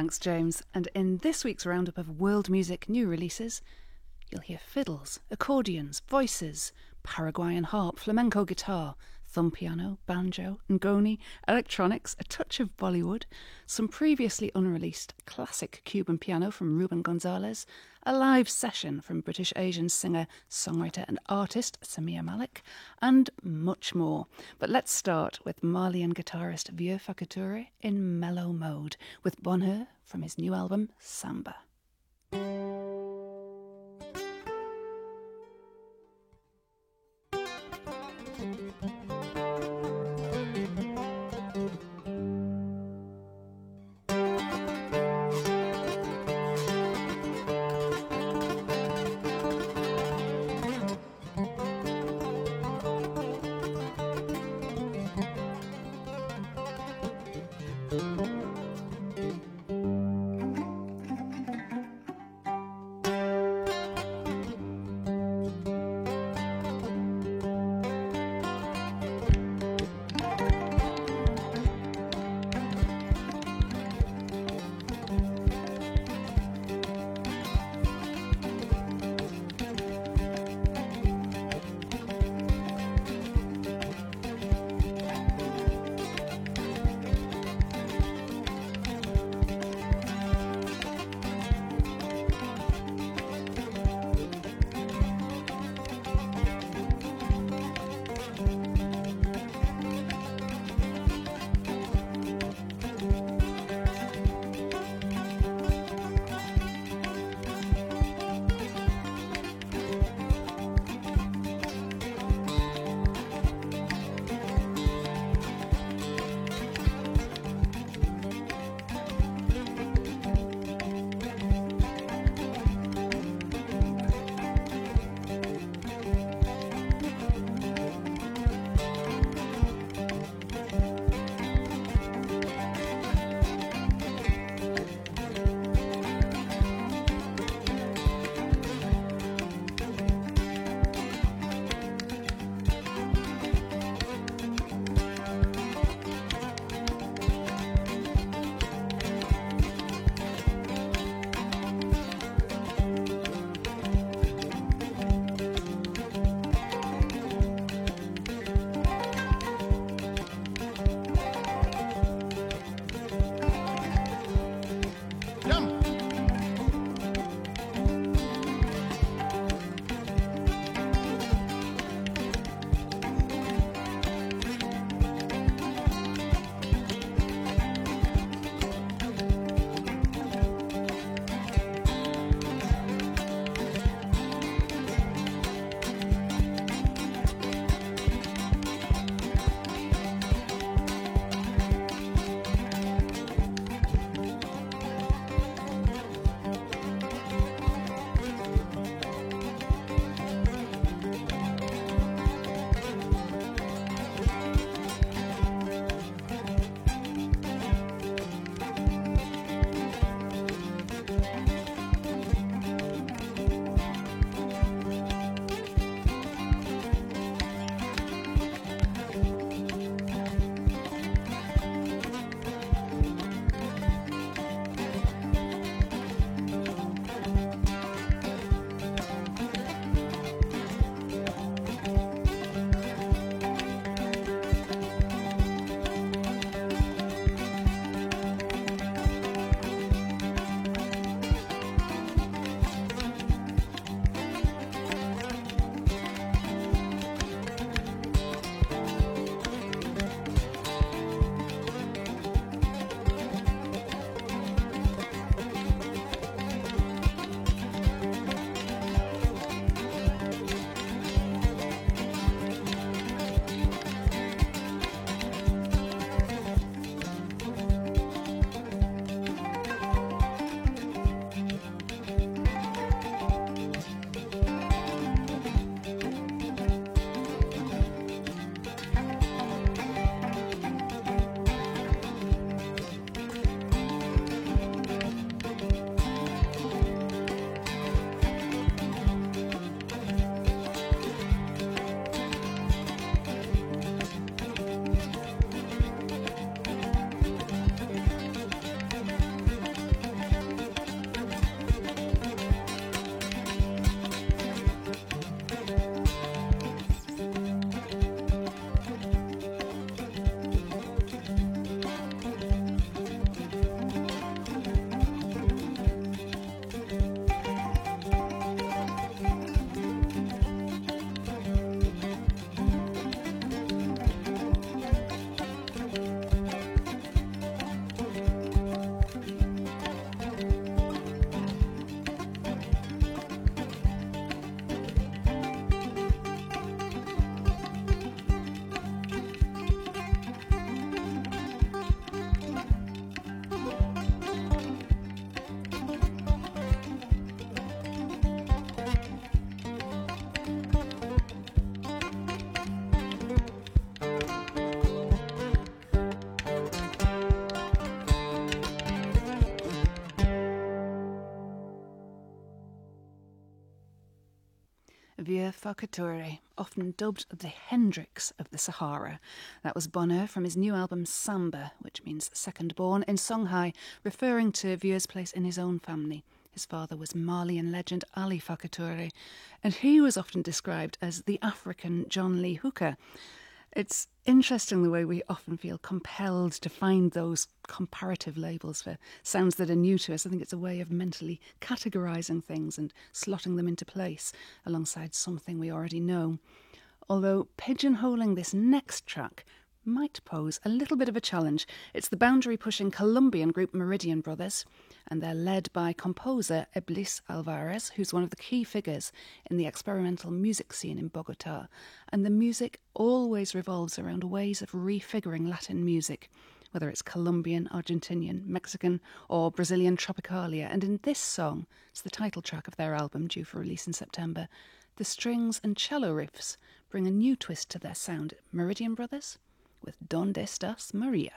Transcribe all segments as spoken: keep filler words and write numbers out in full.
Thanks, James. And in this week's roundup of world music new releases, you'll hear fiddles, accordions, voices, Paraguayan harp, flamenco guitar, thumb piano, banjo, ngoni, electronics, a touch of Bollywood, some previously unreleased classic Cuban piano from Ruben Gonzalez, a live session from British Asian singer, songwriter and artist Samia Malik, and much more. But let's start with Malian guitarist Vieux Factory in mellow mode with Bonheur from his new album Samba. Vieux Facatore, often dubbed the Hendrix of the Sahara. That was Bonheur from his new album Samba, which means second born, in Songhai, referring to Vieux's place in his own family. His father was Malian legend Ali Facatore, and he was often described as the African John Lee Hooker. It's interesting the way we often feel compelled to find those comparative labels for sounds that are new to us. I think it's a way of mentally categorising things and slotting them into place alongside something we already know. Although pigeonholing this next track might pose a little bit of a challenge. It's the boundary-pushing Colombian group Meridian Brothers, and they're led by composer Iblis Alvarez, who's one of the key figures in the experimental music scene in Bogota. And the music always revolves around ways of refiguring Latin music, whether it's Colombian, Argentinian, Mexican or Brazilian tropicalia. And in this song, it's the title track of their album due for release in September, the strings and cello riffs bring a new twist to their sound. Meridian Brothers with Donde Estás, Maria?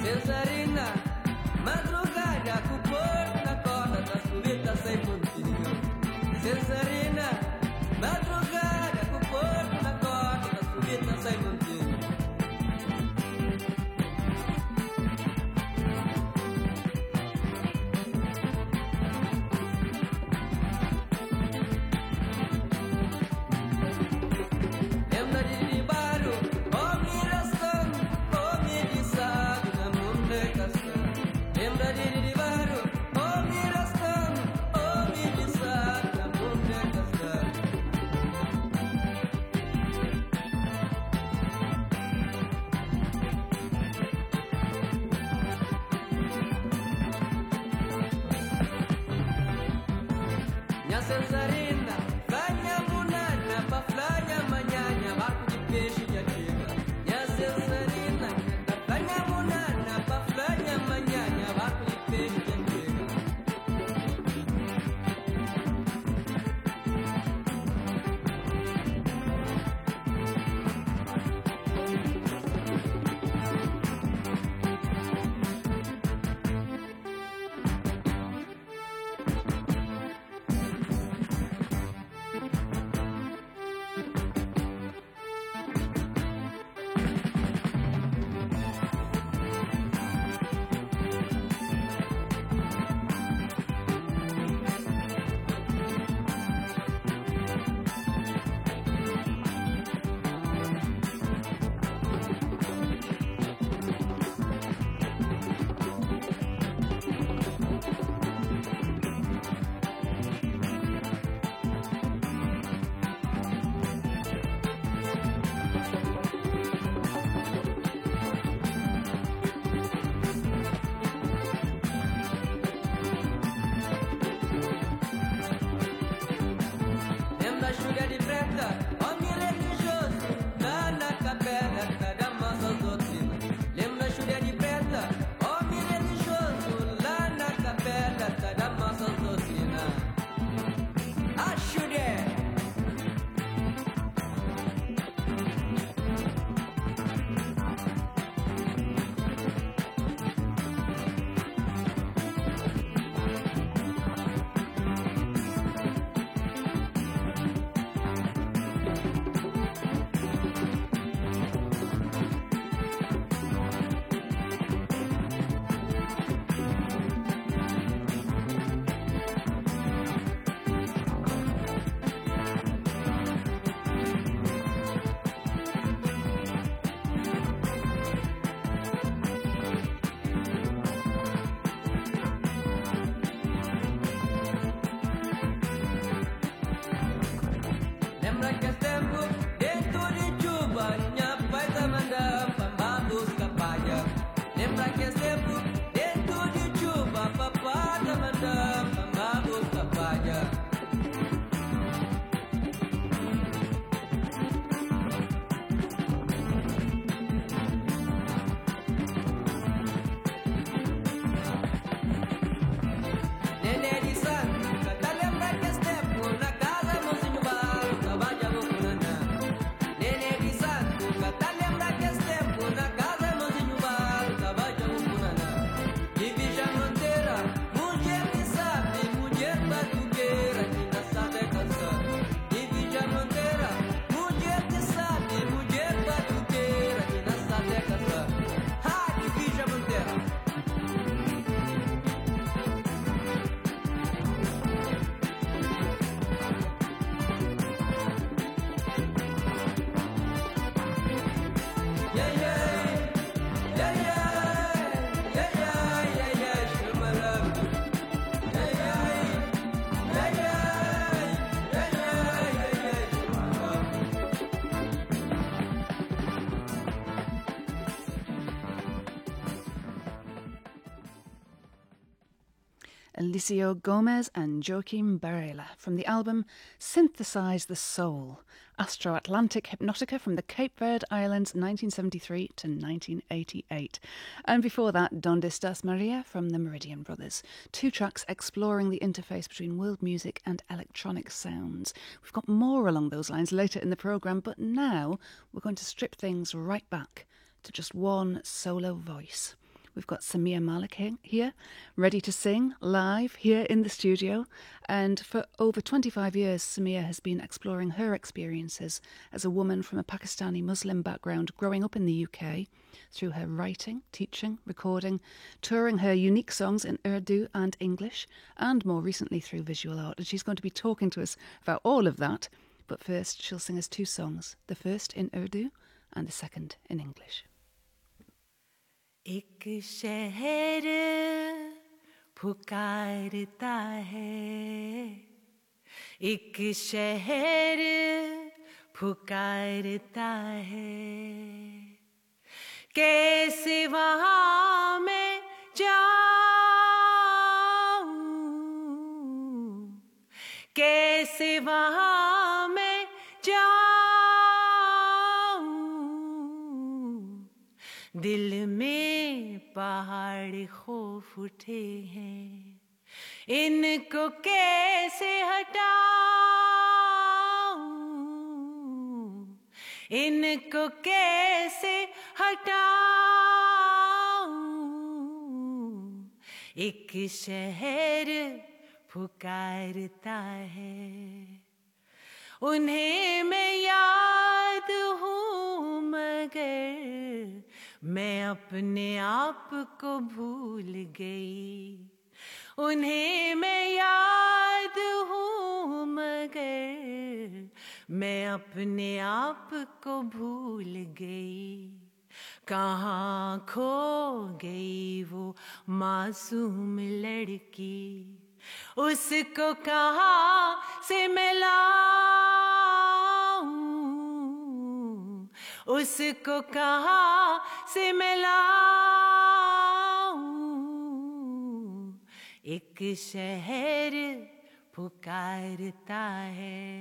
Cesarina, madrugada com o porco na corda da subida sem pontinho. Cesarina, madrugada com o porco na corda da subida sem pontinho. Lembra de Libaro, oh miração, oh me sabe na mundecação. Lembra de Libaro, oh miração, oh me sabe na mundecação. Minha Cesarina, ganha munana, pa flanya manhã, barco de peixe de antiga. Minha Cesarina, ganha munana, pa flanya manhã, barco de peixe de antiga. Lembra Júlia de Preta, homem religioso, lá na capela, cada massa doutrina. Lembra Júlia de Preta, homem religioso, lá na capela, cada massa doutrina. A Júlia! Lembra que es tempo dentro de Cuba, minha pai tá mandando pra buscar palha. Lembra que es tempo dentro de Cuba, papai tá mandando pra buscar palha. Nenê de Santo, tá lembra que es tempo na casa mocinho bar, trabalha loucurana. Nenê de Santo, tá lembra que es tempo na casa mocinho bar, trabalha loucurana. De Vija Monteira, mulher que sabe, mulher batuqueira, que não sabe canção. De Vija Monteira, mulher que sabe, mulher batuqueira, que não sabe canção. Ah, de Vija Monteira. Yeah, yeah, yeah, yeah, yeah, yeah, yeah, yeah, chama love. Yeah, yeah, yeah, yeah, yeah, yeah, yeah, yeah, chama love. Eliseo Gomez and Joaquim Barela from the album Synthesize the Soul, Astro-Atlantic Hypnotica from the Cape Verde Islands nineteen seventy-three to nineteen eighty-eight. And before that, Donde Estás Maria from the Meridian Brothers. Two tracks exploring the interface between world music and electronic sounds. We've got more along those lines later in the programme, but now we're going to strip things right back to just one solo voice. We've got Samia Malik here, ready to sing live here in the studio. And for over twenty-five years, Samia has been exploring her experiences as a woman from a Pakistani Muslim background growing up in the U K through her writing, teaching, recording, touring her unique songs in Urdu and English, and more recently through visual art. And she's going to be talking to us about all of that. But first, she'll sing us two songs, the first in Urdu and the second in English. एक शहर पुकारता है, एक शहर पुकारता है, कैसे वहाँ मैं जाऊँ, कैसे वहाँ मैं जाऊँ, दिल में पहाड़ खौफ उठे हैं, इनको कैसे हटाऊं, इनको कैसे हटाऊं, एक शहर पुकारता है, उन्हें मैं याद हूँ मगर मैं अपने आप को भूल गई, उन्हें मैं याद हूँ मगर मैं अपने आप को भूल गई, कहाँ खो गई वो मासूम लड़की, उसको कहाँ से मैं लाऊं, उसको कहाँ से मैं लाऊं, एक शहर पुकारता है,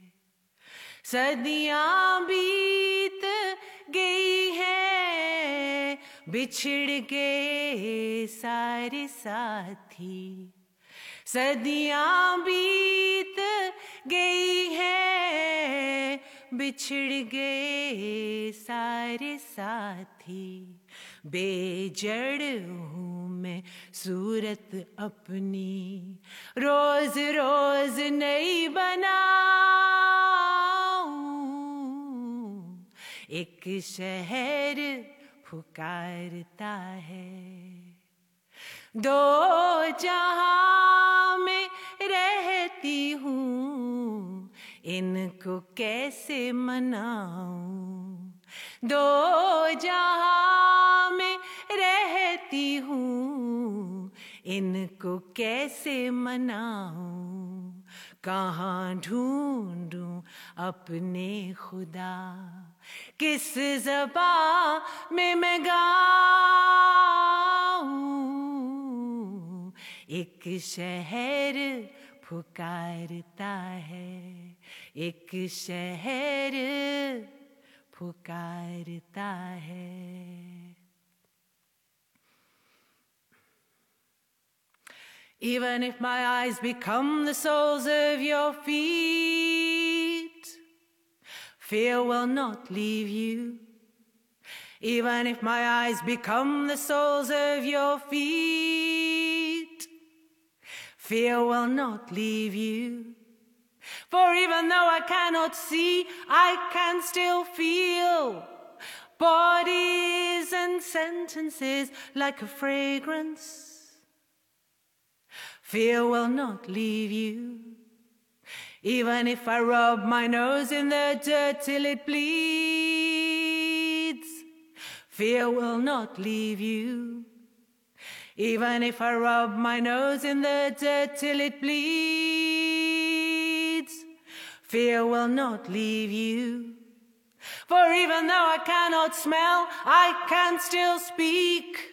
सदियां बीत गई हैं, बिछड़ गए सारे साथी, सदियां बीत गई हैं, बिछड़ गए सारे साथी, बेजड़ हूँ मैं सूरत अपनी, रोज रोज नई बनाऊं, एक शहर पुकारता है, दो जहां में रहती हूँ, इनको कैसे मनाऊं, दो जहां में रहती हूँ, इनको कैसे मनाऊं, कहाँ ढूंढूं अपने खुदा, किस ज़बान में मैं गाऊं, एक शहर पुकारता है, एक शहर पुकारता है। Even if my eyes become the soles of your feet, fear will not leave you. Even if my eyes become the soles of your feet, fear will not leave you. For even though I cannot see, I can still feel bodies and sentences like a fragrance. Fear will not leave you. Even if I rub my nose in the dirt till it bleeds, fear will not leave you. Even if I rub my nose in the dirt till it bleeds, fear will not leave you. For even though I cannot smell, I can still speak.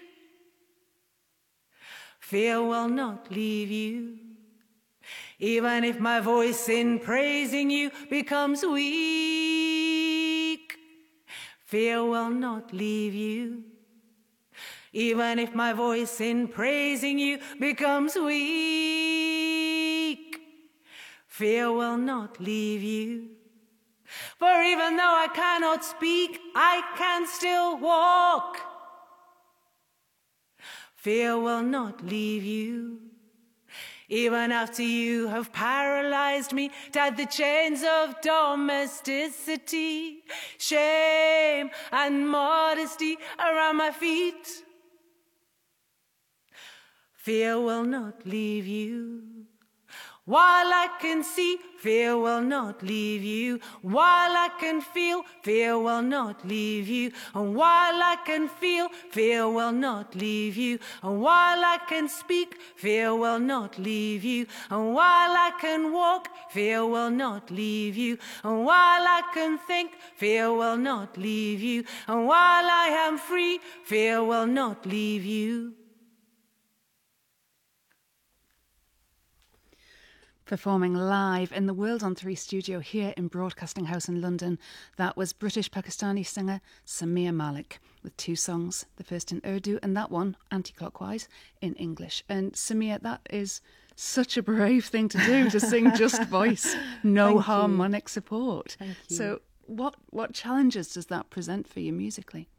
Fear will not leave you. Even if my voice in praising you becomes weak, fear will not leave you. Even if my voice in praising you becomes weak, fear will not leave you. For even though I cannot speak, I can still walk. fear will not leave you. Even after you have paralyzed me, tied the chains of domesticity, shame and modesty around my feet, fear will not leave you. While I can see, fear will not leave you. While I can feel, fear will not leave you. And while I can feel, fear will not leave you. And while I can speak, fear will not leave you. And while I can walk, fear will not leave you. And while I can think, fear will not leave you. And while I am free, fear will not leave you. Performing live in the World on Three studio here in Broadcasting House in London, that was British Pakistani singer Samia Malik with two songs, the first in Urdu and that one, anti-clockwise, in English. And Samia, that is such a brave thing to do, to sing just voice, no Thank harmonic you. support. Thank you. So what, what challenges does that present for you musically?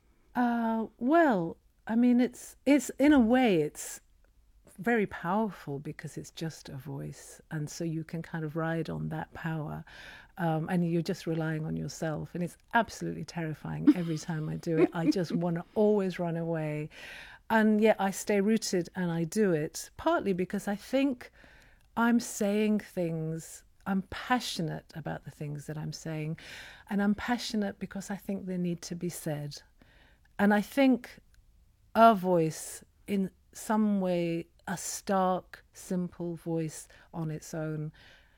Uh, well, I mean, it's it's in a way, it's very powerful because it's just a voice, and so you can kind of ride on that power, um, and you're just relying on yourself, and it's absolutely terrifying every time I do it. I just want to always run away, and yet I stay rooted and I do it, partly because I think I'm saying things, I'm passionate about the things that I'm saying, and I'm passionate because I think they need to be said. And I think our voice, in some way, a stark, simple voice on its own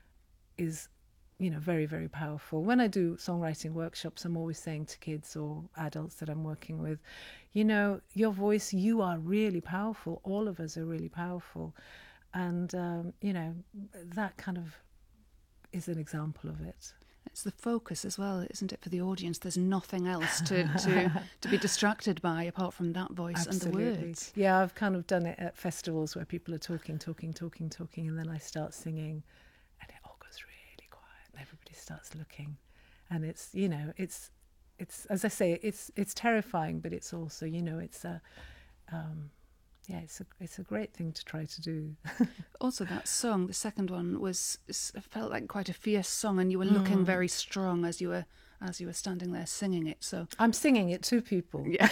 is, you know, very, very powerful. When I do songwriting workshops, I'm always saying to kids or adults that I'm working with, you know, your voice, you are really powerful. All of us are really powerful. And, um, you know, that kind of is an example of it. It's the focus as well, isn't it, for the audience? There's nothing else to, to, to be distracted by apart from that voice Absolutely. and the words. Yeah, I've kind of done it at festivals where people are talking, talking, talking, talking, and then I start singing and it all goes really quiet and everybody starts looking. And it's, you know, it's, it's as I say, it's it's terrifying, but it's also, you know, it's a... Um, Yeah, it's a it's a great thing to try to do. Also, that song, the second one, was felt like quite a fierce song, and you were looking mm. very strong as you were as you were standing there singing it. So I'm singing it to people. Yes,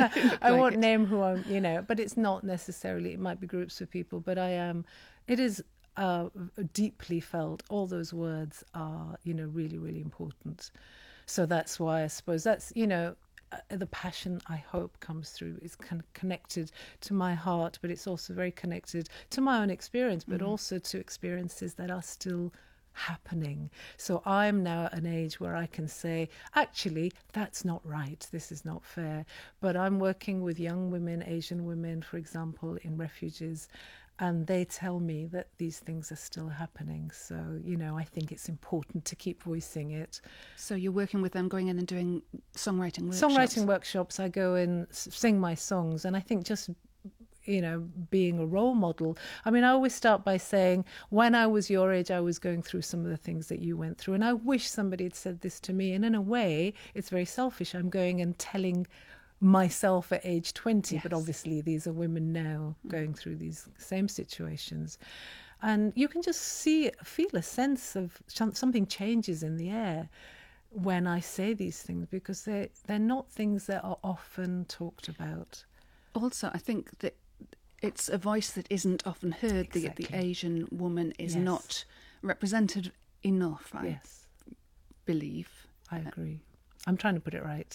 I like won't it. name who I'm, you know, but it's not necessarily. It might be groups of people, but I am. It is uh, deeply felt. All those words are, you know, really, really important. So that's why I suppose that's, you know. Uh, the passion, I hope, comes through. It's kind of connected to my heart, but it's also very connected to my own experience, but mm-hmm. also to experiences that are still happening. So I'm now at an age where I can say, actually, that's not right. This is not fair. But I'm working with young women, Asian women, for example, in refuges, and they tell me that these things are still happening. So, you know, I think it's important to keep voicing it. So you're working with them, going in and doing songwriting workshops? Songwriting workshops. I go and sing my songs. And I think just, you know, being a role model. I mean, I always start by saying, when I was your age, I was going through some of the things that you went through. And I wish somebody had said this to me. And in a way, it's very selfish. I'm going and telling myself at age twenty, yes. But obviously these are women now going through these same situations, and you can just see feel a sense of something changes in the air when I say these things, because they they're not things that are often talked about. Also, I think that it's a voice that isn't often heard. Exactly. the, the Asian woman is yes. not represented enough, I yes. believe. I agree. I'm trying to put it right.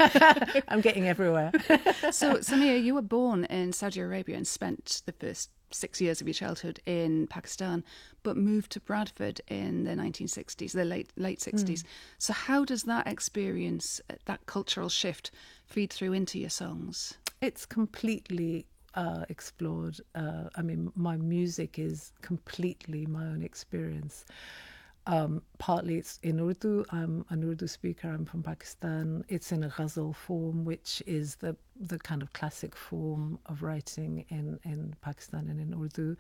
I'm getting everywhere. So, Samia, you were born in Saudi Arabia and spent the first six years of your childhood in Pakistan, but moved to Bradford in the nineteen sixties, the late late sixties. Mm. So how does that experience, that cultural shift, feed through into your songs? It's completely uh, explored. Uh, I mean, my music is completely my own experience. Um, partly it's in Urdu. I'm an Urdu speaker. I'm from Pakistan. It's in a ghazal form, which is the the kind of classic form of writing in, in Pakistan and in Urdu.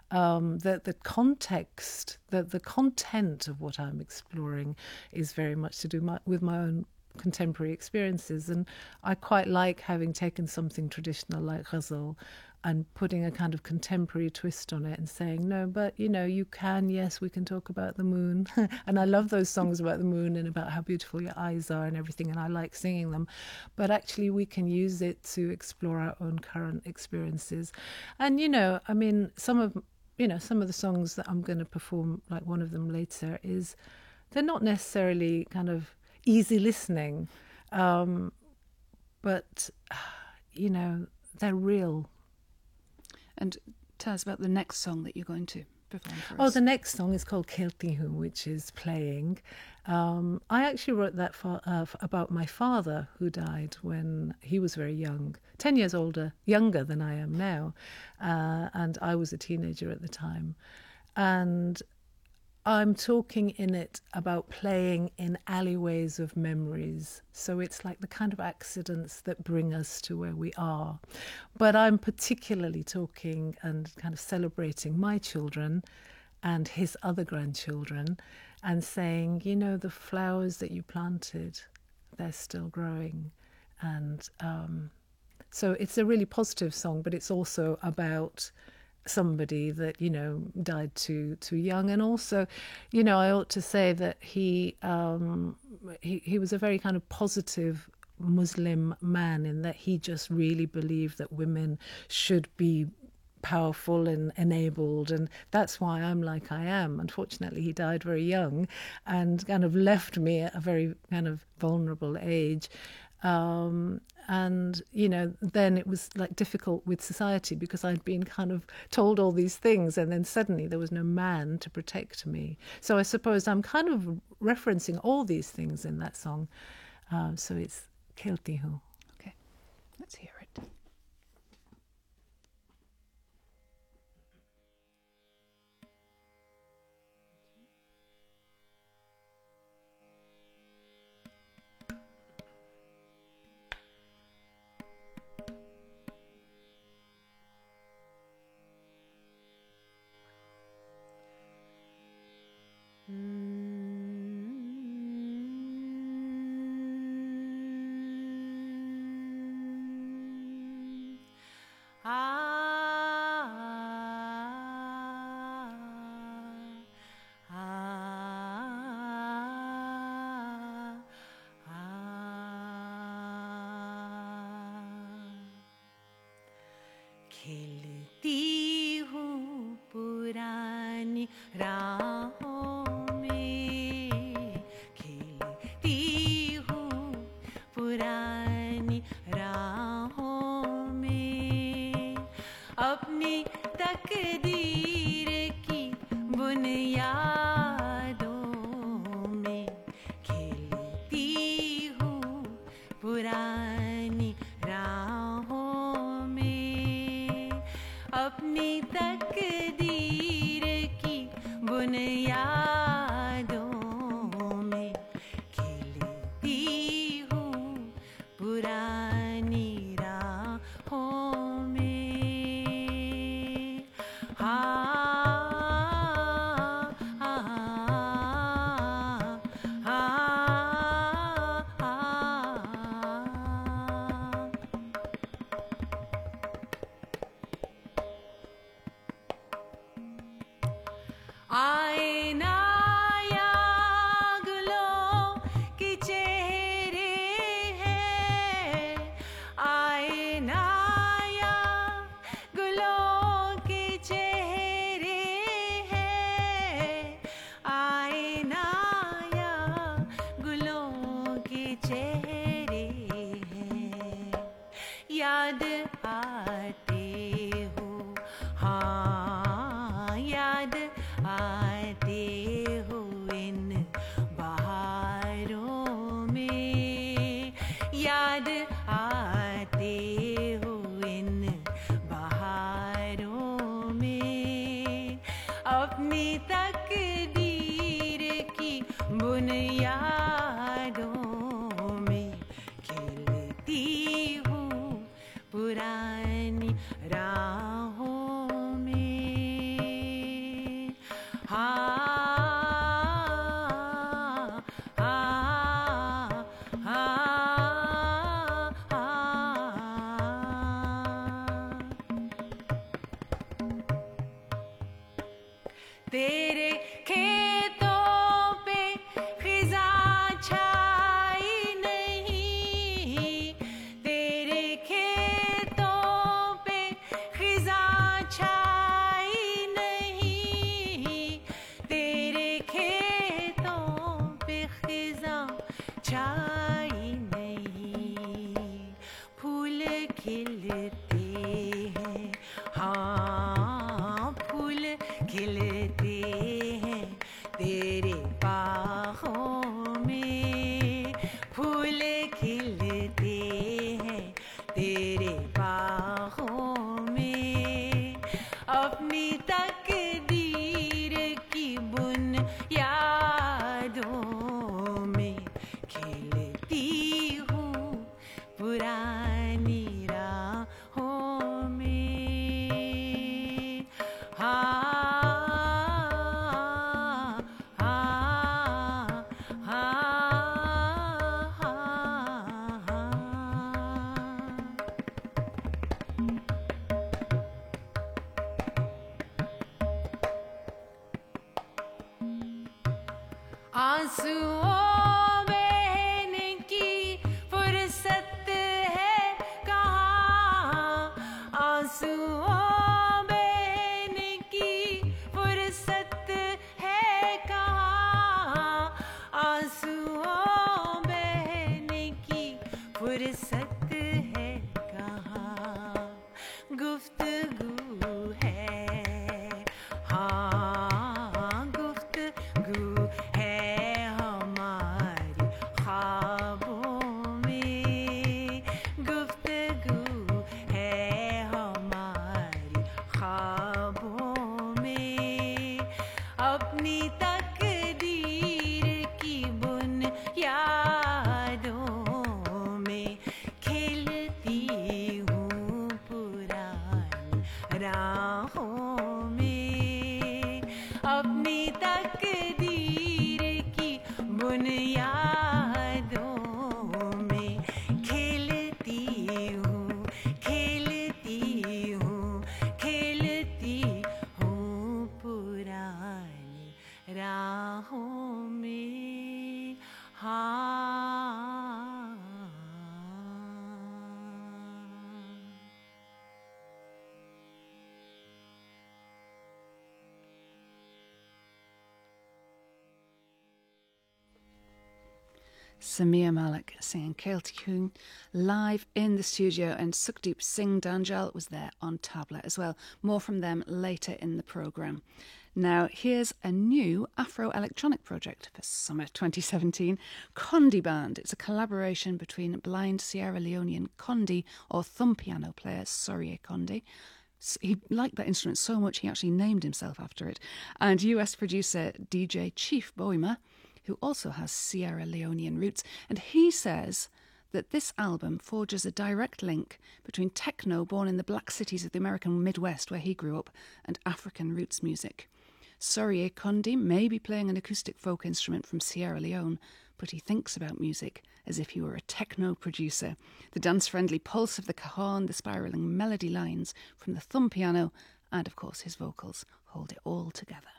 Um, the the context, the the content of what I'm exploring is very much to do my, with my own contemporary experiences. And I quite like having taken something traditional like ghazal and putting a kind of contemporary twist on it and saying, no, but, you know, you can, yes, we can talk about the moon. And I love those songs about the moon and about how beautiful your eyes are and everything, and I like singing them. But actually we can use it to explore our own current experiences. And, you know, I mean, some of, you know, some of the songs that I'm going to perform, like one of them later, is they're not necessarily kind of easy listening, um, but, you know, they're real. And tell us about the next song that you're going to perform for us. Oh, the next song is called Keltihu, which is playing. Um, I actually wrote that for, uh, about my father, who died when he was very young, ten years older, younger than I am now. Uh, and I was a teenager at the time. And I'm talking in it about playing in alleyways of memories. So it's like the kind of accidents that bring us to where we are. But I'm particularly talking and kind of celebrating my children and his other grandchildren and saying, you know, the flowers that you planted, they're still growing. And um, so it's a really positive song, but it's also about somebody that, you know, died too too young. And also, you know, I ought to say that he um he, he was a very kind of positive Muslim man, in that he just really believed that women should be powerful and enabled, and that's why I'm like I am. Unfortunately, he died very young and kind of left me at a very kind of vulnerable age. Um, and, you know, then it was like difficult with society because I'd been kind of told all these things, and then suddenly there was no man to protect me. So I suppose I'm kind of referencing all these things in that song. Uh, so it's Keltihu. Okay, let's hear it. खिलती हूँ पुरानी राहों में, खिलती हूँ पुरानी राहों में, अपनी तकदीर की बुनियादों में, खिलती हूँ पुरानी राहों में, अपनी तकदीर की बुनियादों में, खिलती हूँ पुरानी राहों में। हाँ हाँ हाँ हाँ। आए ना या गुलों के चेहरे हैं, आए ना या गुलों के चेहरे हैं, आए ना या गुलों के चेहरे हैं, याद आते हो, हाँ याद आते हो इन बहारों में, याद आते हो इन बहारों में, अपनी तकदीर की बुनियादों में, खिलती हूँ पुरानी राहों में। हाँ हाँ हाँ तेरे खेतों पे खिज़ां छाई नहीं, तेरे खेतों पे खिज़ां छाई नहीं, तेरे खेतों पे खिज़ां छाई नहीं, फूल खिलते हैं, हाँ फूल खिलते हैं तेरे बाहों में, फूल खिलते हैं तेरे बाहों में, अपनी तकदीर की बुनियादों में खिलती हूँ पुरानी राहों में, हाँ हाँ हाँ हाँ हाँ। आंसुओं बहने की फुर्सत है कहाँ, आंसुओं बहने की फुर्सत है कहाँ, आंसुओं बहने की फुर्सत है कहाँ, गुफ्तगू है, हाँ गुफ्तगू है हमारी ख्वाबों में, गुफ्तगू है हमारी ख्वाबों में, अपनी तकदीर की बुनियादों में खिलती हूँ पुरानी राहों में, अपनी तकदीर की बुनियादों में खिलती हूँ, खिलती हूँ, खिलती हूँ पुरानी राहों में, हाँ। Samir Malik singing Kailti Hoon live in the studio, and Sukhdeep Singh Danjal was there on tabla as well. More from them later in the programme. Now, here's a new Afro-electronic project for summer twenty seventeen, Kondi Band. It's a collaboration between blind Sierra Leonean Kondi or thumb piano player Sorie Kondi. He liked that instrument so much he actually named himself after it. And U S producer D J Chief Boima, who also has Sierra Leonean roots, and he says that this album forges a direct link between techno, born in the black cities of the American Midwest where he grew up, and African roots music. Sorie Kondi may be playing an acoustic folk instrument from Sierra Leone, but he thinks about music as if he were a techno producer. The dance-friendly pulse of the cajon, the spiralling melody lines from the thumb piano, and of course his vocals hold it all together.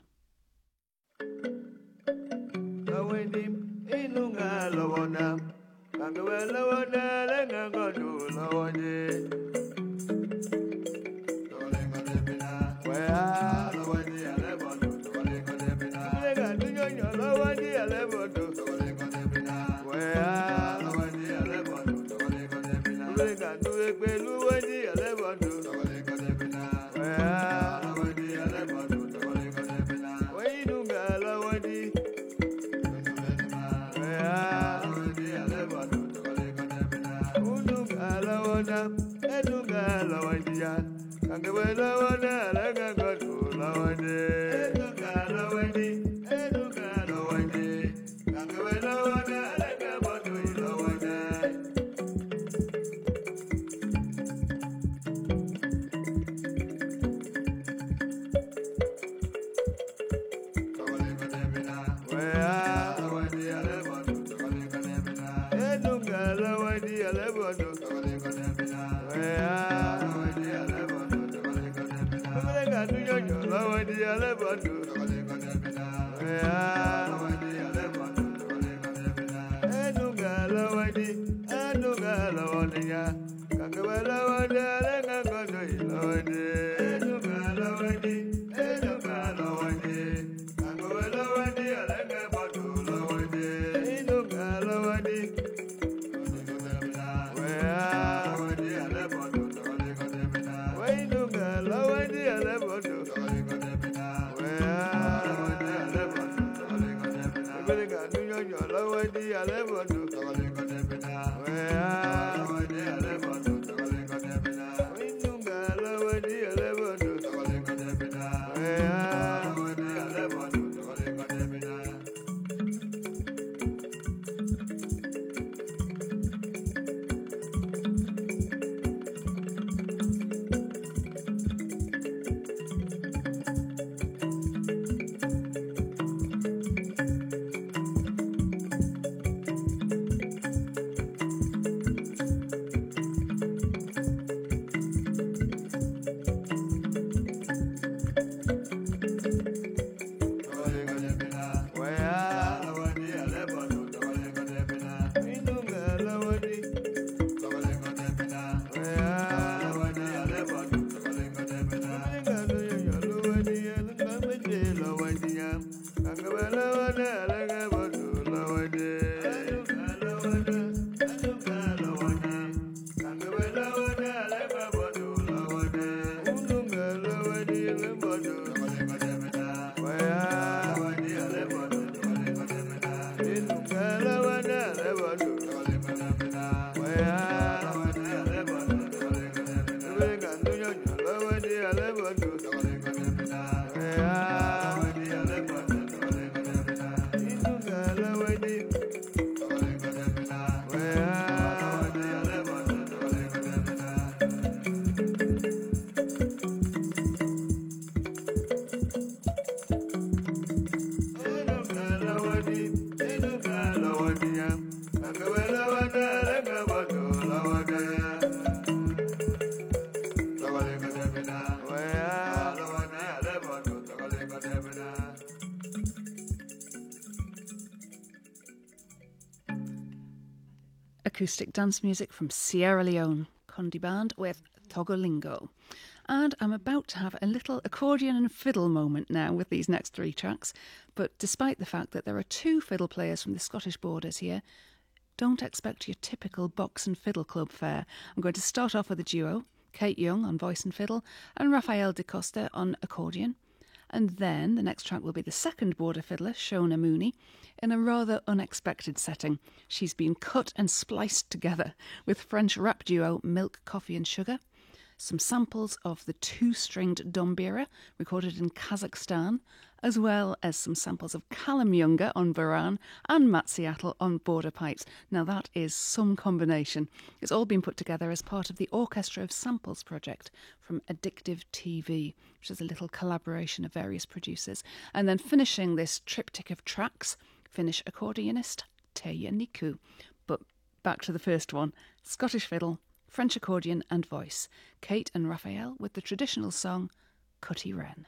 Hello, Acoustic dance music from Sierra Leone, Condi Band with Togolingo. And I'm about to have a little accordion and fiddle moment now with these next three tracks, but despite the fact that there are two fiddle players from the Scottish borders here, don't expect your typical box and fiddle club fare. I'm going to start off with a duo, Kate Young on voice and fiddle and Rafael de Costa on accordion. And then the next track will be the second border fiddler, Shona Mooney, in a rather unexpected setting. She's been cut and spliced together with French rap duo Milk, Coffee and Sugar, some samples of the two-stringed Dombira recorded in Kazakhstan, as well as some samples of Callum Younger on Varan and Matt Seattle on Border Pipes. Now that is some combination. It's all been put together as part of the Orchestra of Samples project from Addictive T V, which is a little collaboration of various producers. And then finishing this triptych of tracks, Finnish accordionist Teija Niku. But back to the first one, Scottish fiddle, French accordion and voice. Kate and Raphael with the traditional song Cutty Wren.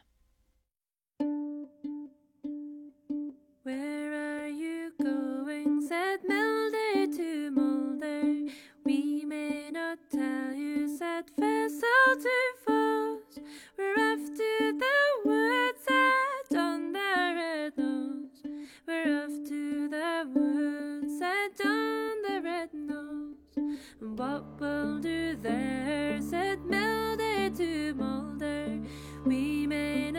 Where are you going? Said Milday to Mulder. We may not tell you, said Vessel to Foss. We're off to the woods, said on the red nose. We're off to the woods, said on the red nose. What we'll do there, said Milday to Mulder. We may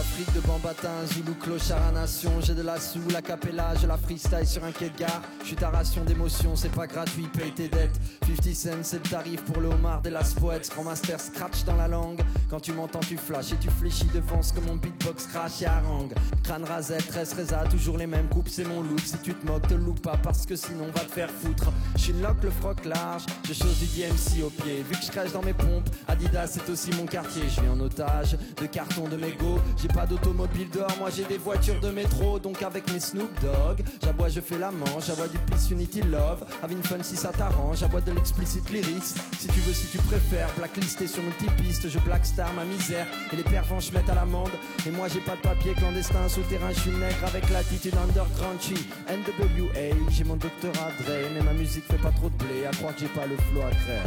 d'Afrique, de Bambatin, Zoulou, clochard à nation. J'ai de la sous, la capella, je la freestyle sur un quai de gare. J'suis ta ration d'émotion, c'est pas gratuit, paye tes dettes. cinquante cents c'est le tarif pour le homard des Las Poètes. Grand master scratch dans la langue. Quand tu m'entends tu flashes et tu fléchis devant ce que mon beatbox crache et harangue. Crâne rasette, tresse résa, toujours les mêmes coupes, c'est mon look. Si tu te moques, te loupe pas parce que sinon va te faire foutre. J'suis une lock, le froc large, je chose du D M C au pied. Vu que je crèche dans mes pompes, Adidas c'est aussi mon quartier. Je vis en otage de carton de mégots. J'ai pas d'automobile dehors, moi j'ai des voitures de métro. Donc avec mes Snoop Dogg, j'aboie, je fais la manche. J'aboie du Peace Unity Love, having fun si ça t'arrange. J'aboie de l'explicit lyrics, si tu veux, si tu préfères. Blacklisté sur multipistes, je blackstar ma misère. Et les pervenches mettent à l'amende. Et moi j'ai pas de papier clandestin, souterrain, je suis nègre avec l'attitude underground. N W A, j'ai mon doctorat Dre. Mais ma musique fait pas trop de blé, à croire que j'ai pas le flow à craire.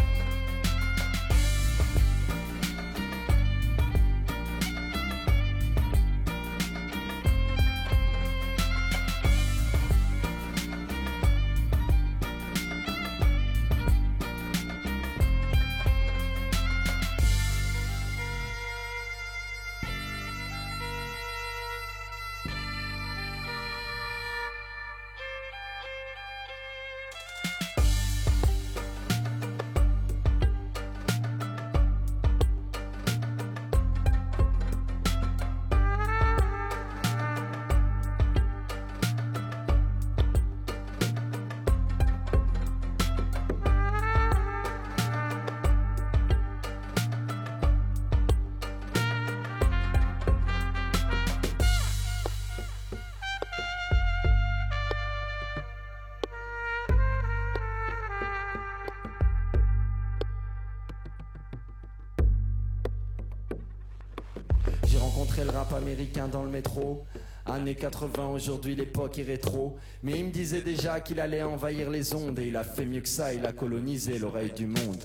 J'ai rencontré le rap américain dans le métro. Années quatre-vingts, aujourd'hui l'époque est rétro. Mais il me disait déjà qu'il allait envahir les ondes. Et il a fait mieux que ça, il a colonisé l'oreille du monde.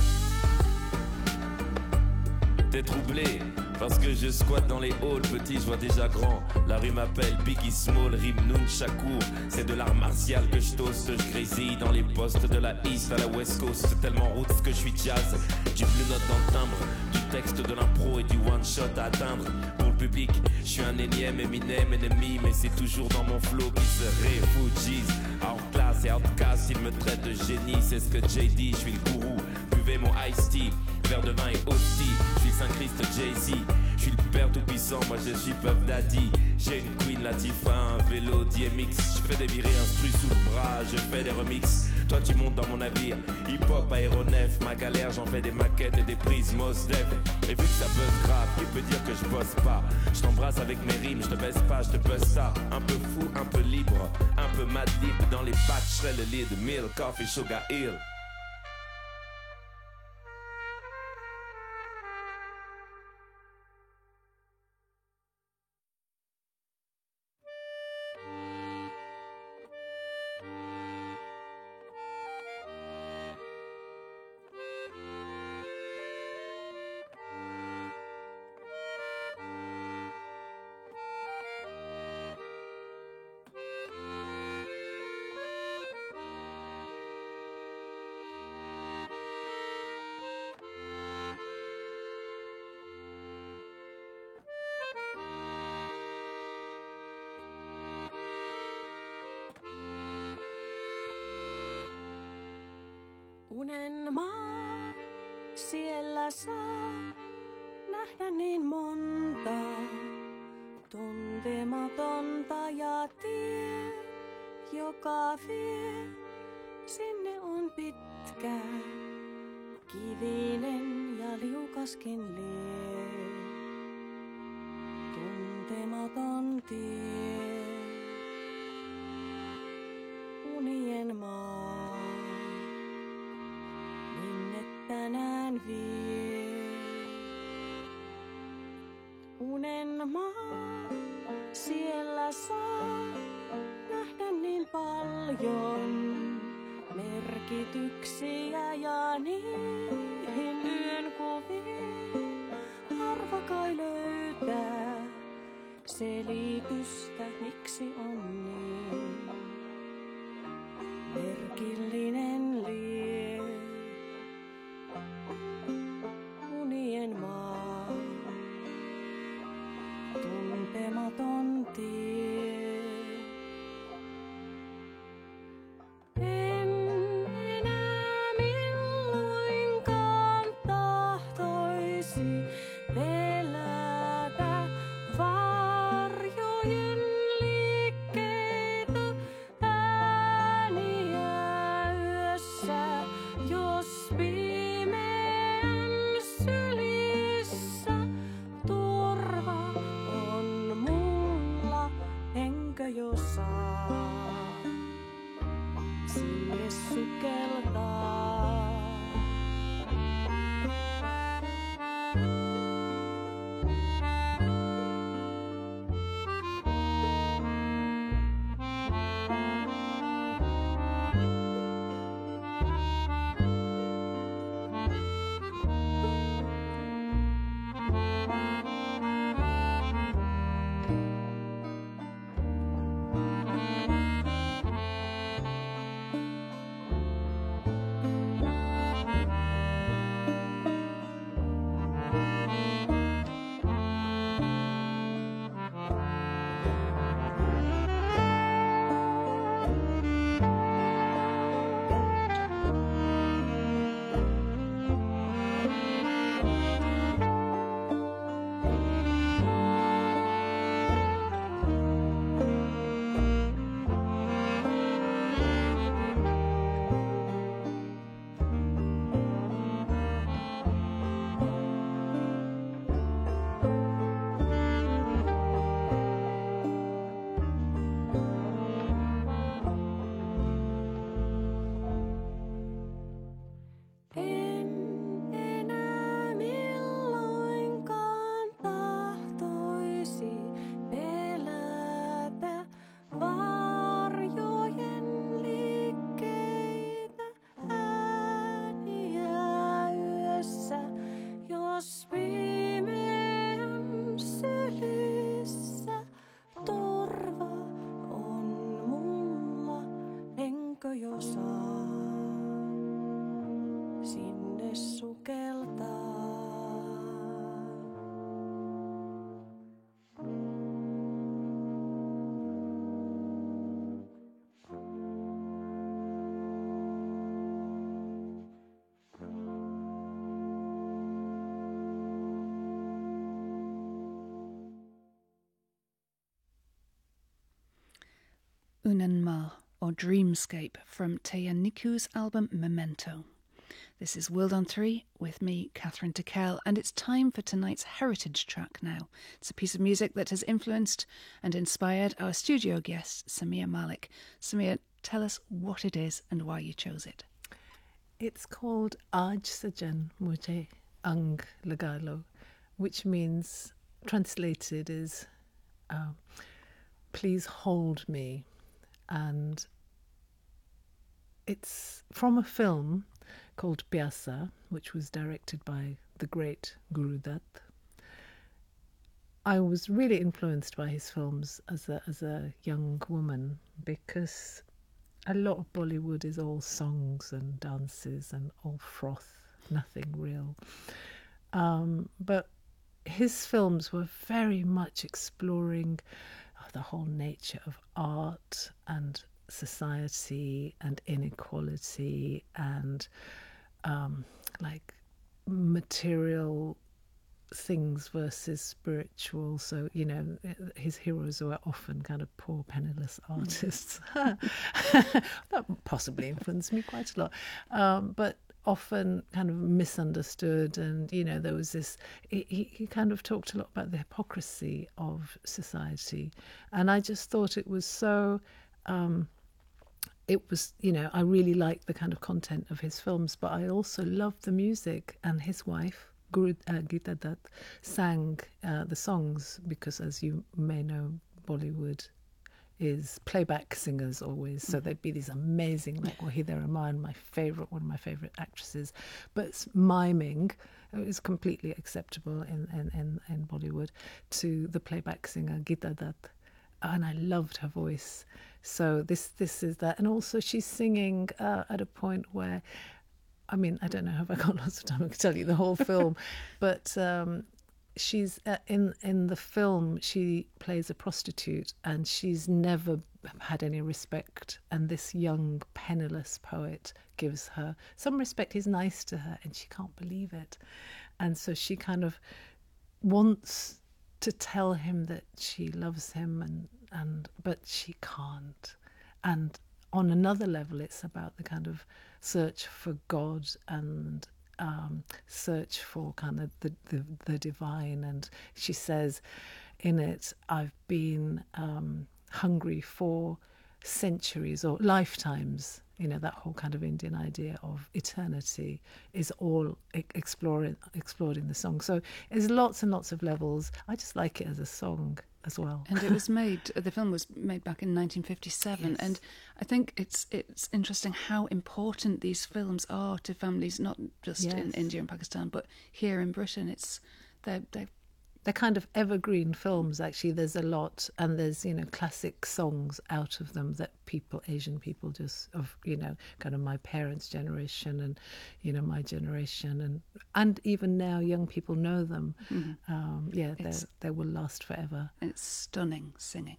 T'es troublé parce que je squatte dans les halls. Petit, je vois déjà grand. La rue m'appelle Biggie Small, Rim Nunchakur. C'est de l'art martial que je toast. Je grésille dans les postes de la East à la West Coast. C'est tellement roots que je suis jazz. Du blue note dans le timbre, du texte de l'impro et du one shot à atteindre. Pour le public, je suis un énième Eminem ennemi. Mais c'est toujours dans mon flow qui se réfugie. Hors classe et outcast, ils me traitent de génie. C'est ce que J D, je suis le gourou. Buvez mon iced tea, verre de vin et hostie. Je suis Saint-Christ Jay-Z, je suis le père tout puissant, moi je suis Puff Daddy. J'ai une Queen Latifah, un vélo D M X. Je fais des virées instru sous le bras, je fais des remixes. Toi tu montes dans mon navire, hip-hop, aéronef. Ma galère, j'en fais des maquettes et des prises Mos Def. Et vu que ça buzz grave, tu peux dire que je bosse pas. Je t'embrasse avec mes rimes, je te baisse pas, je te buzz ça. Un peu fou, un peu libre, un peu mad lib. Dans les bacs, je serai le lit de Milk, Coffee, Sugar Hill. Unen maa, siellä saa nähdä niin monta tuntematonta ja tie, joka vie sinne on pitkä, kivinen ja liukaskin lie. Tuntematon tie, unien maa. Tänään vie unen maa, siellä saa nähdä niin paljon merkityksiä ja niihin yön kuviin harva kai löytää selitystä, miksi on niin merkillinen lie. Unien maa, Unanma, or Dreamscape, from Taya Niku's album Memento. This is World on Three with me, Catherine Tickell, and it's time for tonight's heritage track now. It's a piece of music that has influenced and inspired our studio guest, Samir Malik. Samir, tell us what it is and why you chose it. It's called Aaj Sajan Mujhe Ang Lagalo, which means, translated is, uh, please hold me. And it's from a film called Pyasa, which was directed by the great Guru Dutt. I was really influenced by his films as a as a young woman because a lot of Bollywood is all songs and dances and all froth, nothing real. Um, but his films were very much exploring the whole nature of art and society and inequality and um, like material things versus spiritual. So, you know, his heroes were often kind of poor, penniless artists. That possibly influenced me quite a lot. Um, but often kind of misunderstood, and you know there was this he, he kind of talked a lot about the hypocrisy of society, and I just thought it was so um it was you know I really liked the kind of content of his films, but I also loved the music, and his wife Guru uh, Geeta Dutt sang uh, the songs, because as you may know, Bollywood is playback singers always, so there'd be these amazing, like Wahida Rahman, my favourite, one of my favourite actresses, but miming is completely acceptable in, in, in, in Bollywood, to the playback singer Geeta Dutt, and I loved her voice. So this this is that, and also she's singing uh, at a point where, I mean, I don't know, have I got lots of time? I could tell you the whole film, but um, she's uh, in in the film she plays a prostitute, and she's never had any respect, and this young penniless poet gives her some respect. He's nice to her and she can't believe it, and so she kind of wants to tell him that she loves him, and and but she can't. And on another level, it's about the kind of search for God and Um, search for kind of the, the, the divine. And she says in it, I've been um, hungry for centuries or lifetimes. You know, that whole kind of Indian idea of eternity is all e- explored, explored in the song. So there's lots and lots of levels. I just like it as a song as well. And it was made, the film was made back in nineteen fifty-seven, Yes. and I think it's it's interesting how important these films are to families, not just Yes. in India and Pakistan, but here in Britain. It's they're, they're They're kind of evergreen films, actually. There's a lot, and there's, you know, classic songs out of them that people, Asian people just, of, you know, kind of my parents' generation and, you know, my generation, and and even now young people know them. Mm-hmm. Um, yeah, they It's- they will last forever. it's stunning singing.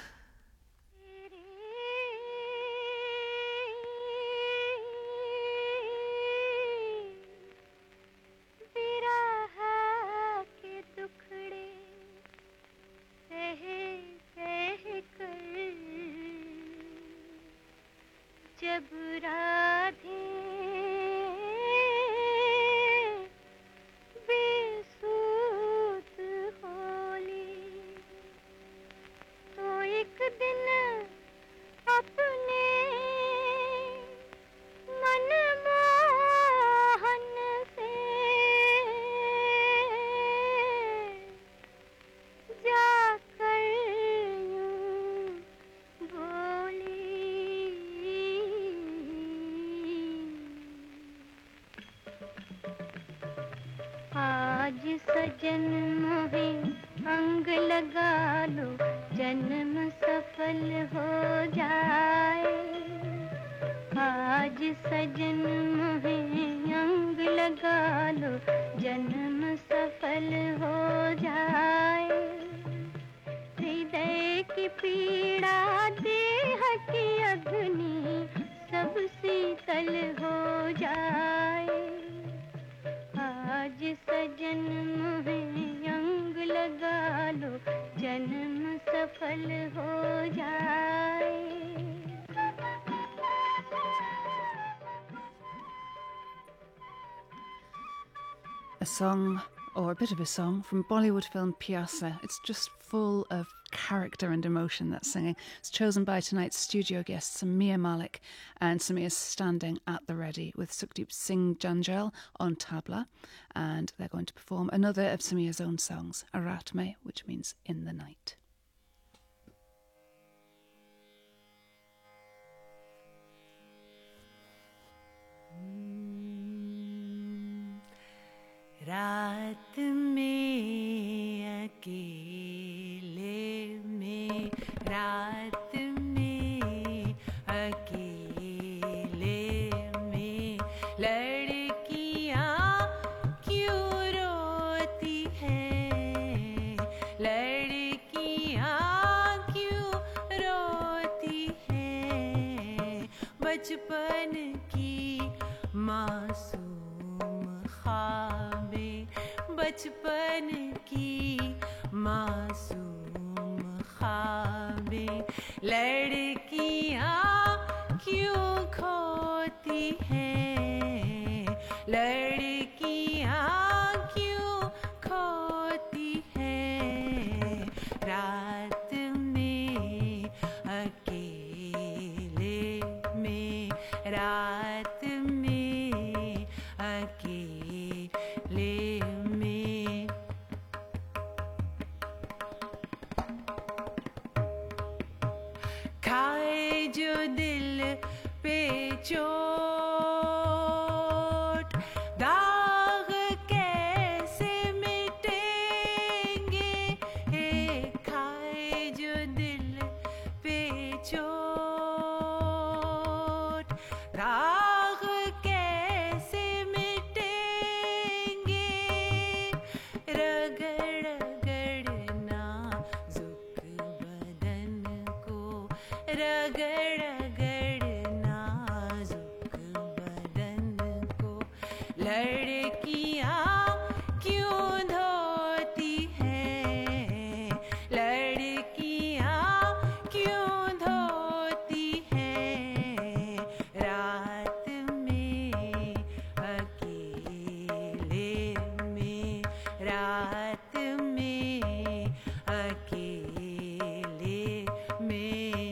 जब राधे बेसूत होली, तो एक दिन अपने मनमोहन से जाकर यूं बोली, आज सजन मोहे अंग लगा लो, जन्म सफल हो जाए। आज सजन मोहे अंग लगा लो, जन्म सफल हो जाए। हृदय की पीड़ा, देह की अग्नि, सब शीतल हो जाए। आज सजन मोहे अंग लगा लो, जन्म सफल हो जाए। a song, or a bit of a song, from Bollywood film Pyasa. It's just full of character and emotion, that singing. It's chosen by tonight's studio guests, Samia Malik, and Samia's standing at the ready with Sukhdeep Singh Janjal on tabla, and they're going to perform another of Samia's own songs, Arat Mein, which means in the night. रात में अकेले में रात में अकेले में लड़कियां क्यों रोती हैं लड़कियां क्यों रोती हैं बचपन की मासूम ख्वाबें बचपन की मासूम ख्वाबें लड़कियां क्यों खोती हैं लड़कियां क्यों खोती हैं रात में अकेले में रात में अकेले में खाए जो दिल पे चोट दाग कैसे मिटेंगे खाए जो दिल पे चोट दाग कैसे मिटेंगे रगड़ रगड़ना जुक बदन को रगड़ रगड़ना जुक बदन को लड़कियां क्यों धोती हैं लड़कियां क्यों धोती हैं रात में अकेले में रात में अकेले में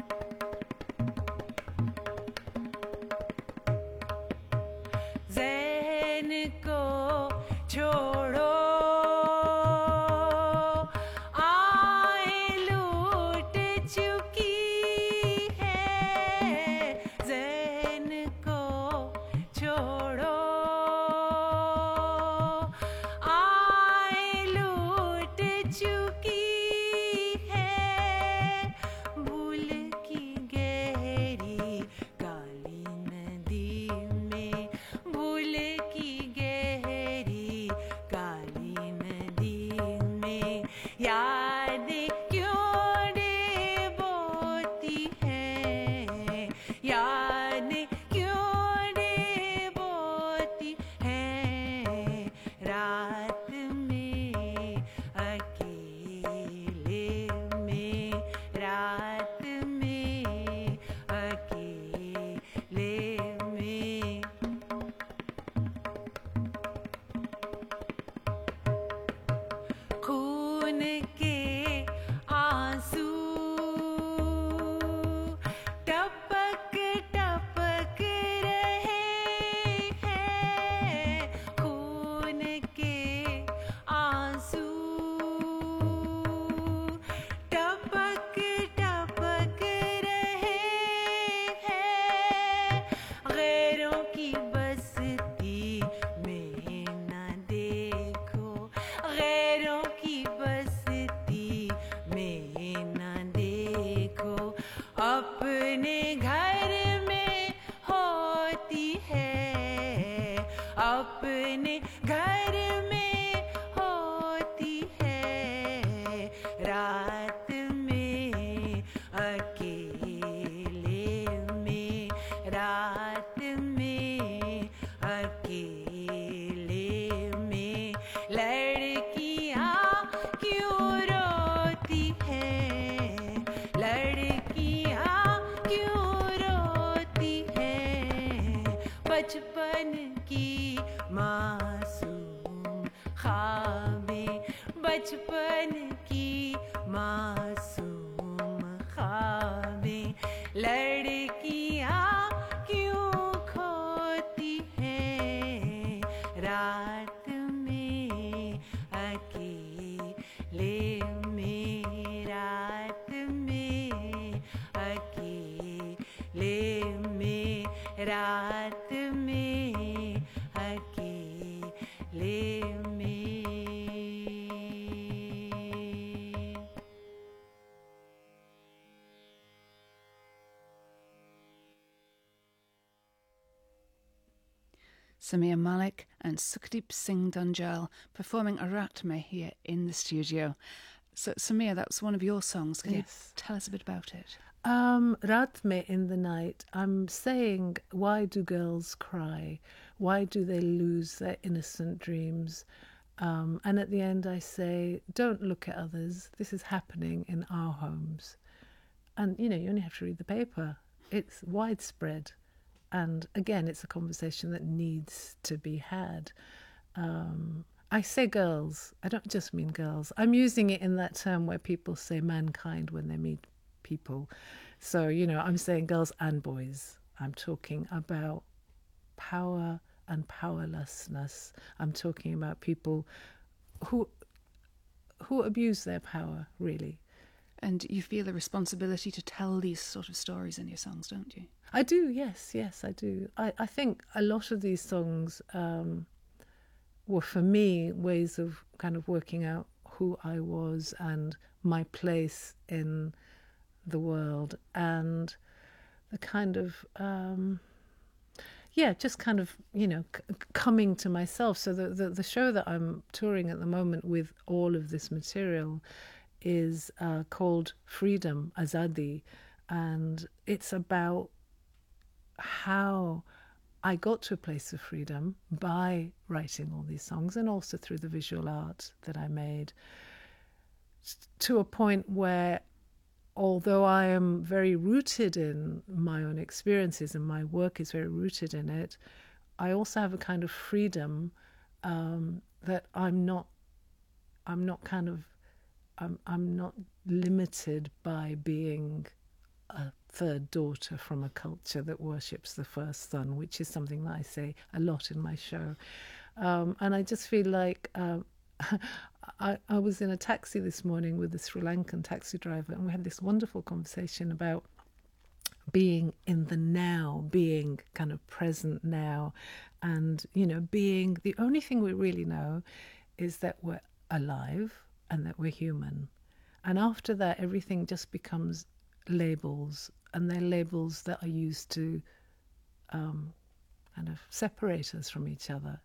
ज़हन को छोड़ो आए लूट चुकी है ज़हन को छोड़ो आए लूट चुकी है भूल की गहरी काली नदी में भूल की गहरी काली नदी में यादें क्यों डुबोती हैं यादें क्यों डुबोती हैं रात में अकेले में रात में अकेले में खून के आंसू टपक टपक रहे हैं खून के आंसू टपक टपक रहे हैं गैरों की बस्ती में न देखो गैरों की बस्ती बचपन की मासूम ख्वाबें लड़कियां क्यों खोती हैं रात में अकेले में रात में अकेले में रात में अकेले में Samir Malik and Sukhdeep Singh Dunjal performing Aratme here in the studio. So, Samir, that was one of your songs. Can Yes. you tell us a bit about it? Um, Ratme in the night, I'm saying, why do girls cry? Why do they lose their innocent dreams? Um, and at the end I say, don't look at others. This is happening in our homes. And, you know, you only have to read the paper. It's widespread. And again, it's a conversation that needs to be had. Um, I say girls. I don't just mean girls. I'm using it in that term where people say mankind when they meet people. So, you know, I'm saying girls and boys. I'm talking about power and powerlessness. I'm talking about people who who abuse their power, really. And you feel a responsibility to tell these sort of stories in your songs, don't you? I do, yes, yes, I do. I, I think a lot of these songs um, were, for me, ways of kind of working out who I was and my place in the world, and the kind of, um, yeah, just kind of, you know, c- coming to myself. So the, the, the show that I'm touring at the moment with all of this material is uh, called Freedom, Azadi, and it's about how I got to a place of freedom by writing all these songs, and also through the visual art that I made, to a point where, although I am very rooted in my own experiences and my work is very rooted in it, I also have a kind of freedom um, that I'm not, I'm not kind of, I'm, I'm not limited by being a third daughter from a culture that worships the first son, which is something that I say a lot in my show. Um, and I just feel like uh, I, I was in a taxi this morning with a Sri Lankan taxi driver, and we had this wonderful conversation about being in the now, being kind of present now, and, you know, being, the only thing we really know is that we're alive and that we're human. And after that, everything just becomes labels, and they're labels that are used to um, kind of separate us from each other.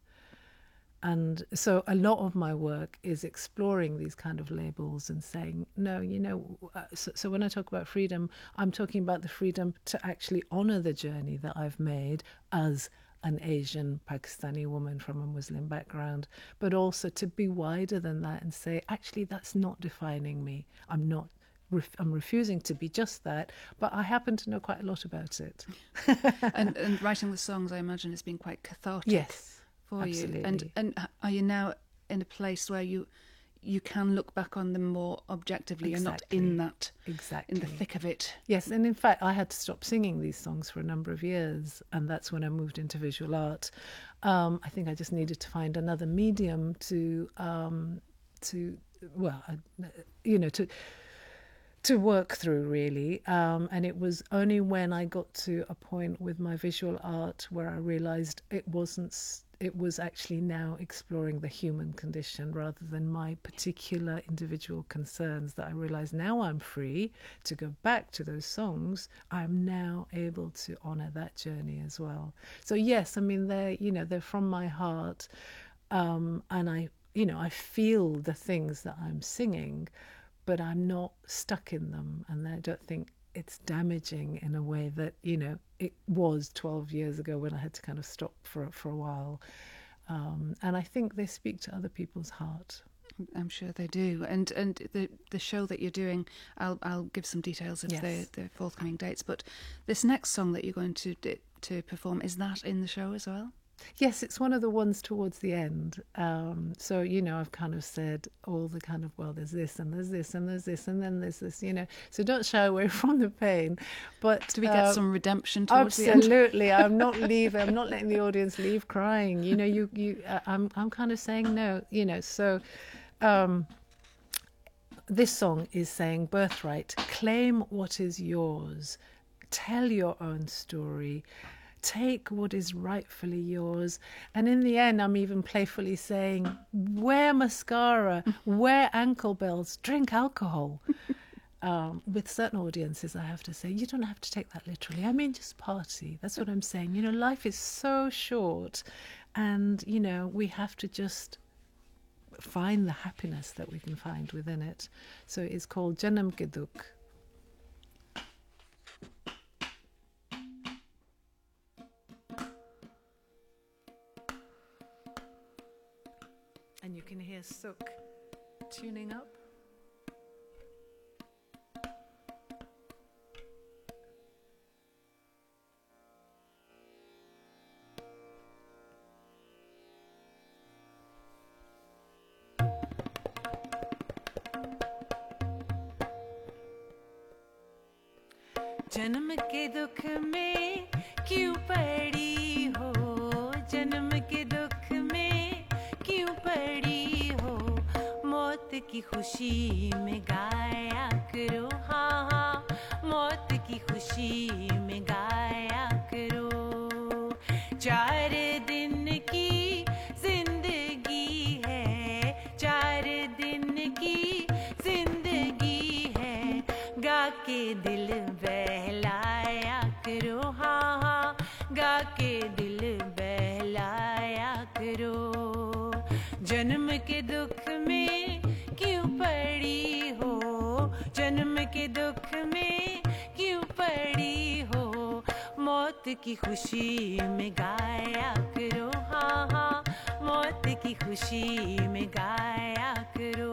And so a lot of my work is exploring these kind of labels and saying, no, you know, uh, so, so when I talk about freedom, I'm talking about the freedom to actually honour the journey that I've made as an Asian Pakistani woman from a Muslim background, but also to be wider than that and say, actually, that's not defining me. I'm not, ref- I'm refusing to be just that, but I happen to know quite a lot about it. and, and writing the songs, I imagine, has been quite cathartic. Yes. For Absolutely. you, and and are you now in a place where you you can look back on them more objectively? Exactly. You're not in that, Exactly. in the thick of it. Yes, and in fact, I had to stop singing these songs for a number of years, and that's when I moved into visual art. Um, I think I just needed to find another medium to um, to well, uh, you know, to. to work through, really. Um, and it was only when I got to a point with my visual art where I realised it wasn't, it was actually now exploring the human condition rather than my particular individual concerns, that I realised now I'm free to go back to those songs. I'm now able to honour that journey as well. So yes, I mean, they're, you know, they're from my heart. Um, and I, you know, I feel the things that I'm singing, but I'm not stuck in them, and I don't think it's damaging in a way that, you know, it was twelve years ago when I had to kind of stop for for a while. Um, and I think they speak to other people's heart. I'm sure they do. And and the the show that you're doing, I'll I'll give some details of Yes. the, the forthcoming dates. But this next song that you're going to to perform, is that in the show as well? Yes, it's one of the ones towards the end. Um, so, you know, I've kind of said all the kind of, well, there's this and there's this and there's this and then there's this, you know. So don't shy away from the pain. But do we get uh, some redemption towards the end? Absolutely. I'm not leaving. I'm not letting the audience leave crying. You know, you, you. Uh, I'm, I'm kind of saying no. You know, so um, this song is saying birthright. Claim what is yours. Tell your own story. Take what is rightfully yours. And in the end, I'm even playfully saying, wear mascara, wear ankle bells, drink alcohol. Um, with certain audiences, I have to say, you don't have to take that literally. I mean, just party. That's what I'm saying. You know, life is so short and, you know, we have to just find the happiness that we can find within it. So it's called Janam Ke Dukh. And you can hear Suk tuning up. जन्म के दुख में क्यों पड़ी हो, जन्म के दुख में क्यों पड़ी हो, मौत की खुशी में गाया करो, हाँ हाँ मौत की खुशी में गाया करो। चार दिन की जिंदगी है, चार दिन की जिंदगी है, गा के दिल बहलाया करो, हाँ हाँ गा के दिल बहलाया करो। जन्म के दुख में क्यों पड़ी हो, जन्म के दुख में क्यों पड़ी हो, मौत की खुशी में गाया करो, हाँ हाँ मौत की खुशी में गाया करो।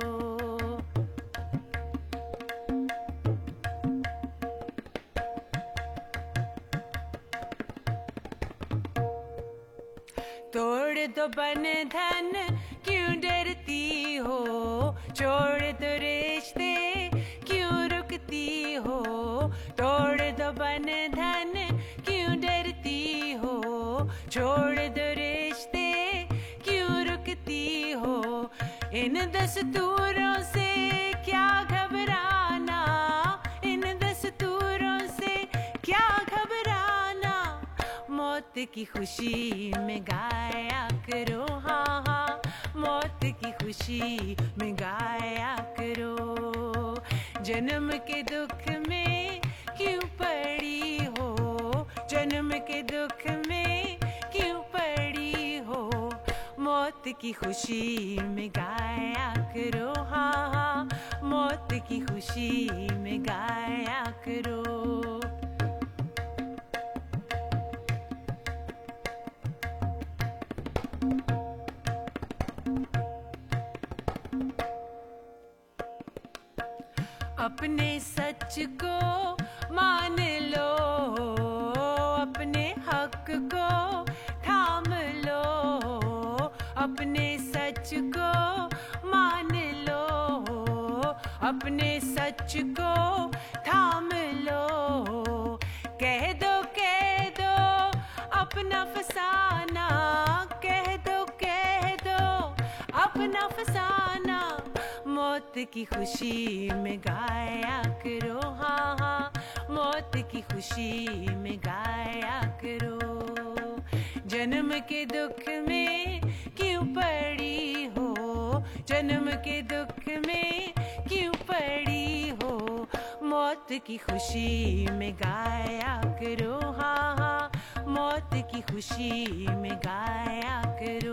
तोड़ दो बंधन क्यों डरती हो, छोड़ दो रिश्ते क्यों रुकती हो, तोड़ दो बंधन क्यों डरती हो, छोड़ दो रिश्ते क्यों रुकती हो। इन दस्तूरों से क्या घबराना, इन दस्तूरों से क्या घबराना, मौत की खुशी में गाया करो, हाँ हाँ मौत की खुशी में गाया करो। जन्म के दुख में क्यों पड़ी हो, जन्म के दुख में क्यों पड़ी हो, मौत की खुशी में गाया करो, हाँ हाँ मौत की खुशी में गाया करो। अपने सच को मान लो, अपने हक को थाम लो, अपने सच को मान लो, अपने सच को थाम लो। कह दो कह दो अपना फसाना, कह दो कह दो अपना फसाना, मौत की खुशी में गाया करो, हाँ हाँ मौत की खुशी में गाया करो। जन्म के दुख में क्यों पड़ी हो, जन्म के दुख में क्यों पड़ी हो, मौत की खुशी में गाया करो, हाँ हाँ मौत की खुशी में गाया करो।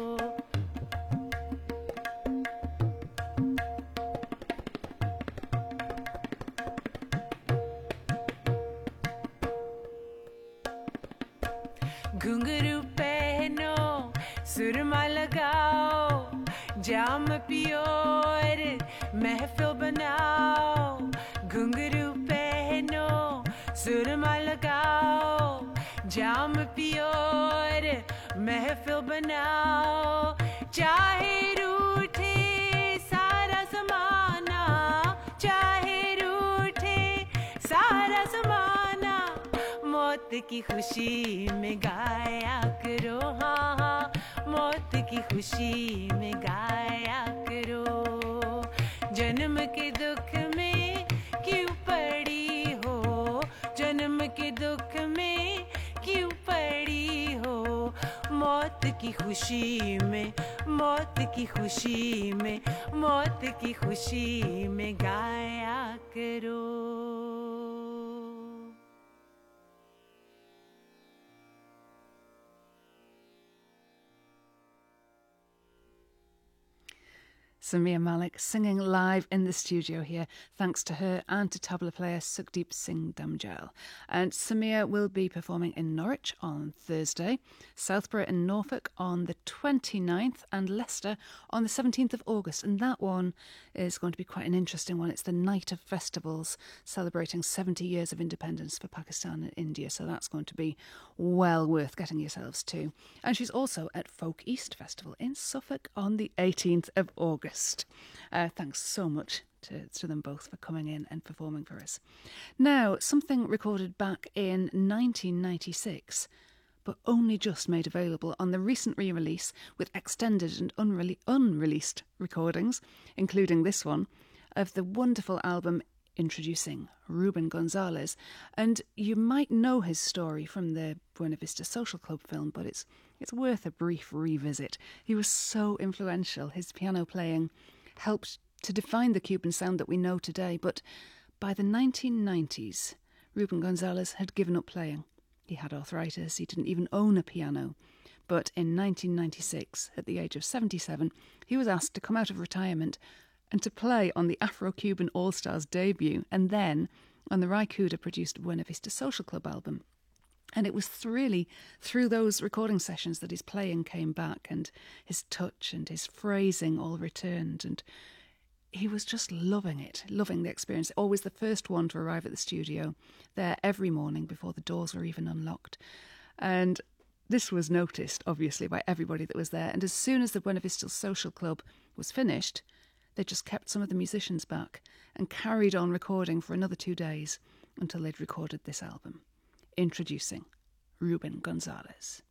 घुंघरू पहनो सुरमा लगाओ, जाम पियो और महफिल बनाओ। घुंघरू पहनो सुरमा लगाओ, जाम पियो और महफिल महफिल बनाओ चाहे रूठे सारा ज़माना चाहे रूठे सारा ज़माना मौत की खुशी में गाया करो हाँ हाँ मौत की खुशी में गाया करो जन्म के दुख में क्यों पड़ी हो जन्म के दुख में क्यों पड़ी हो मौत की खुशी में मौत की खुशी में मौत की खुशी में गाया करो Samia Malik singing live in the studio here, thanks to her and to tabla player Sukhdeep Singh Damjal. And Samia will be performing in Norwich on Thursday, Southborough in Norfolk on the twenty-ninth, and Leicester on the seventeenth of August. And that one is going to be quite an interesting one. It's the Night of Festivals, celebrating seventy years of independence for Pakistan and India. So that's going to be well worth getting yourselves to. And she's also at Folk East Festival in Suffolk on the eighteenth of August. Uh, thanks so much to, to them both for coming in and performing for us. Now, something recorded back in nineteen ninety-six, but only just made available on the recent re-release with extended and unre- unreleased recordings, including this one, of the wonderful album introducing Ruben Gonzalez. And you might know his story from the Buena Vista Social Club film, but it's it's worth a brief revisit. He was so influential. His piano playing helped to define the Cuban sound that we know today. But by the nineteen nineties, Ruben Gonzalez had given up playing. He had arthritis. He didn't even own a piano. But in nineteen ninety-six, at the age of seventy-seven, he was asked to come out of retirement and to play on the Afro-Cuban All-Stars debut, and then on the Ry Cooder-produced Buena Vista Social Club album. And it was really through those recording sessions that his playing came back, and his touch and his phrasing all returned, and he was just loving it, loving the experience. Always the first one to arrive at the studio, there every morning before the doors were even unlocked. And this was noticed, obviously, by everybody that was there. And as soon as the Buena Vista Social Club was finished, they just kept some of the musicians back and carried on recording for another two days until they'd recorded this album. Introducing Ruben Gonzalez.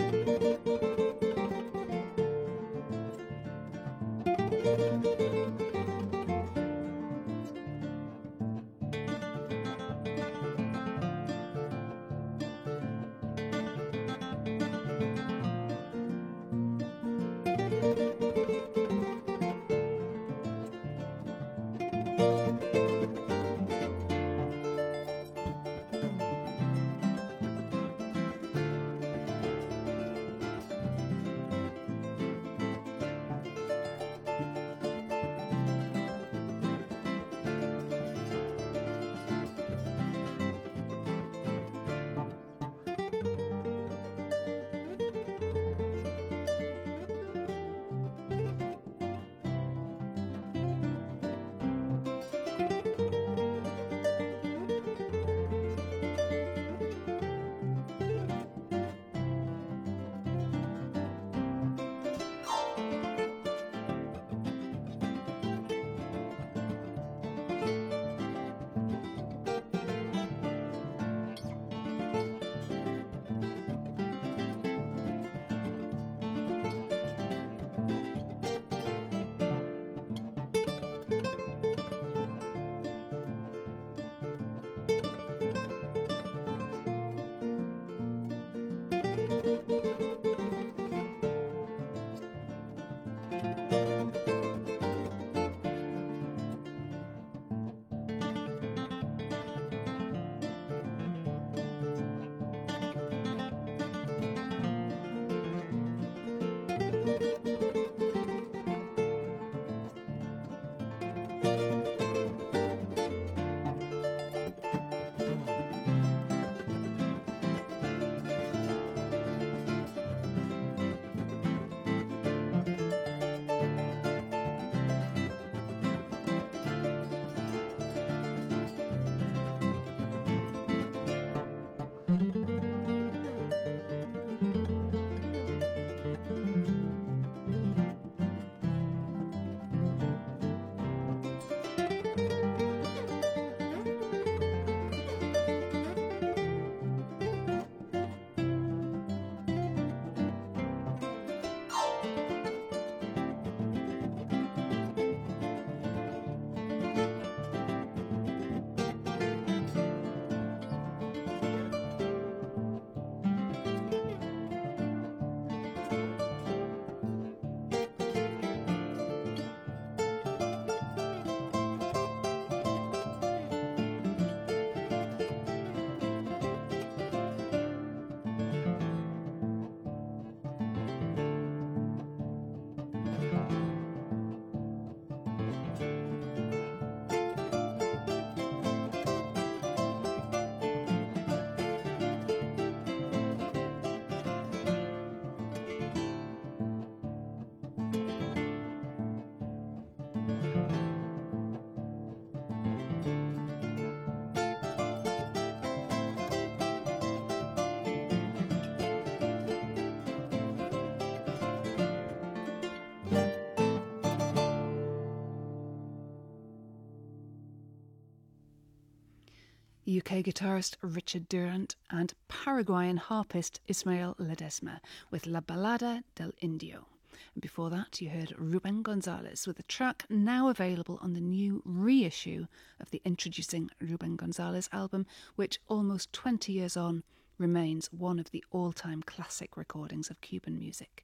U K guitarist Richard Durant and Paraguayan harpist Ismael Ledesma with La Balada del Indio. And before that, you heard Ruben Gonzalez with a track now available on the new reissue of the Introducing Ruben Gonzalez album, which almost twenty years on remains one of the all-time classic recordings of Cuban music.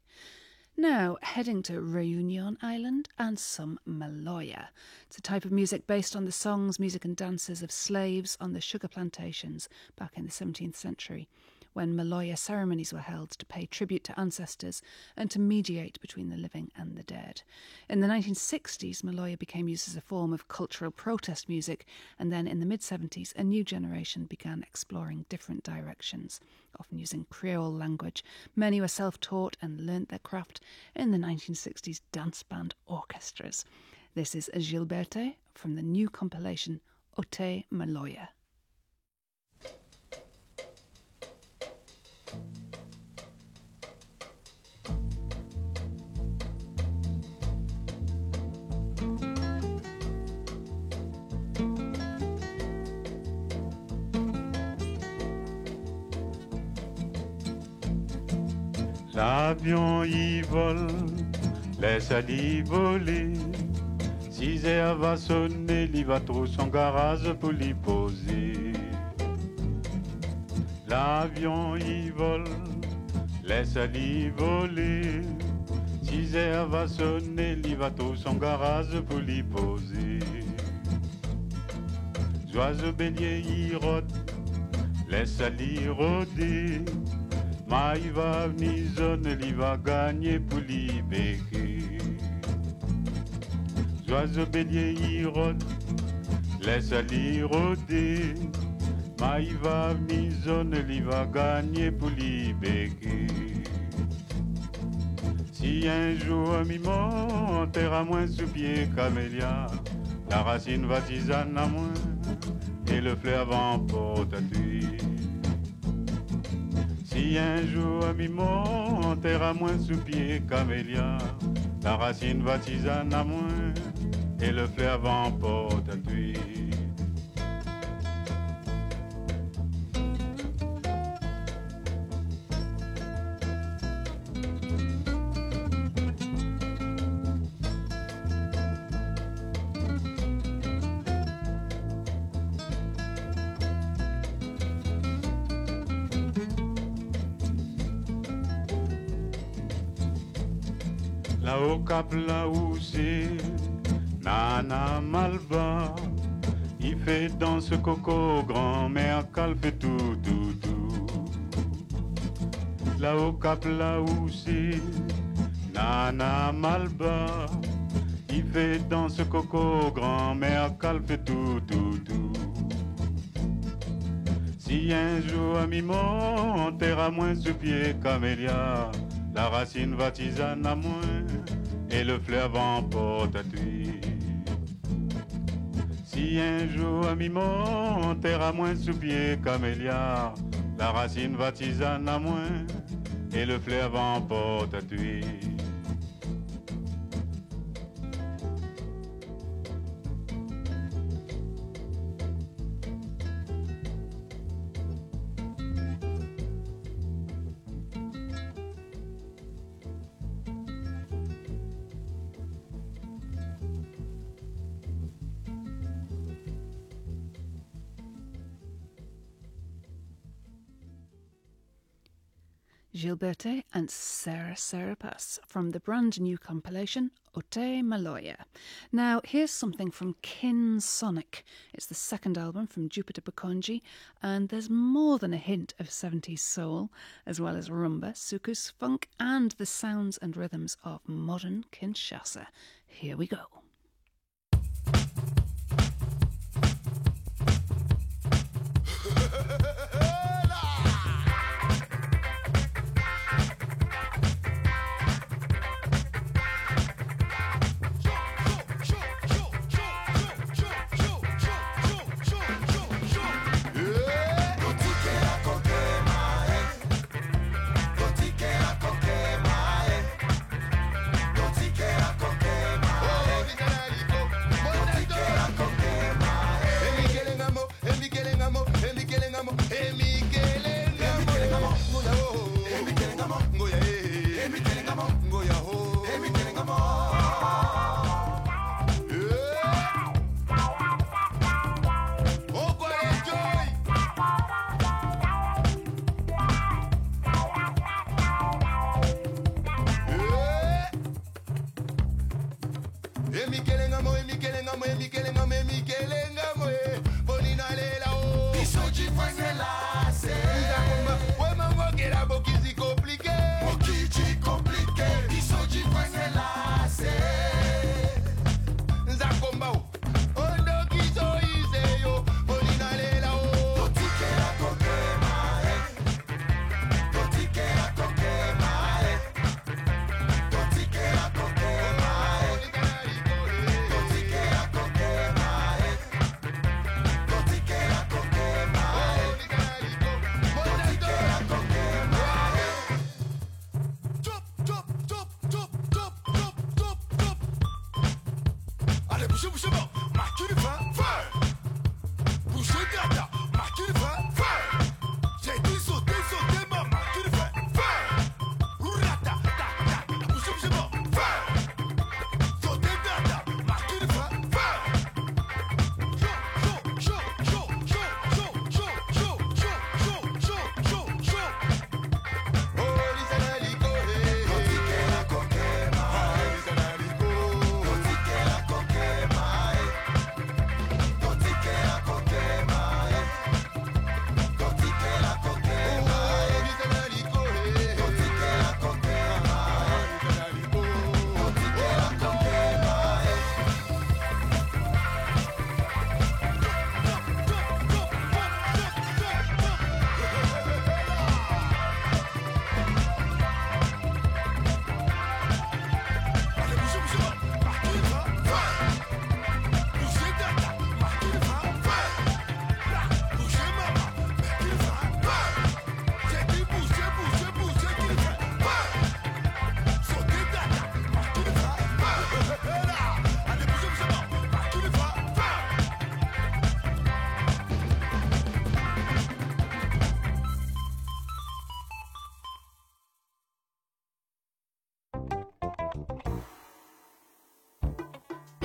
Now, heading to Reunion Island and some Maloya. It's a type of music based on the songs, music and dances of slaves on the sugar plantations back in the seventeenth century, when Maloya ceremonies were held to pay tribute to ancestors and to mediate between the living and the dead. In the nineteen sixties, Maloya became used as a form of cultural protest music, and then in the mid-seventies, a new generation began exploring different directions, often using Creole language. Many were self-taught and learnt their craft in the nineteen sixties dance band orchestras. This is Gilberte from the new compilation Ote Maloya. L'avion y vole, laisse-le voler. Six heures va sonner, il va trouver son garage pour l'y poser. L'avion y vole, laisse-le voler. Six heures va sonner, il va trouver son garage pour l'y poser. Oiseau bélier y rôde, laisse-le rôder. Mais il va venir zone, il va gagner pour l'y béquer. Oiseau bélier y rôde, laisse-le rôder. Mais il va venir zone, il va gagner pour l'y béquer. Si un jour mi monte à moins sous pied camélia, la racine va tisane à moins et le fleur avant porte à tuer. Si un jour mi monte à moins sous pied camélia, la racine va tisane à moins et le fleur avant porte à tuer. Là-haut cap là où c'est Nana Malba, il fait dans ce coco grand-mère qu'elle fait tout, tout, tout. Là-haut cap là où c'est Nana Malba, il fait dans ce coco grand-mère qu'elle fait tout, tout, tout. Si un jour à mi-mont, terre à moins sous pied camélia, la racine va tisane à moins et le fleuve emporte à tuer. Si un jour à mi-mont, terre à moins sous pied camélia, la racine va tisane à moins et le fleuve emporte à tuer. Gilberte and Sarah Sarapas from the brand new compilation Ote Maloya. Now, here's something from Kin Sonic. It's the second album from Jupiter Bakonji, and there's more than a hint of seventies soul, as well as rumba, soukous, funk, and the sounds and rhythms of modern Kinshasa. Here we go. Bisoji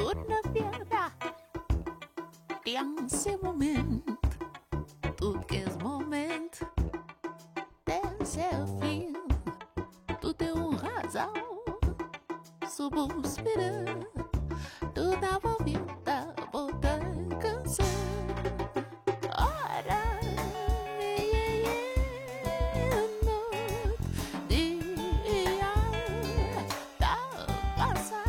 Una viada Esse moment Tudo que é moment Desse fim Tudo é um razão Subuspira Tudo a volta Volta canção Ora Dia Da passa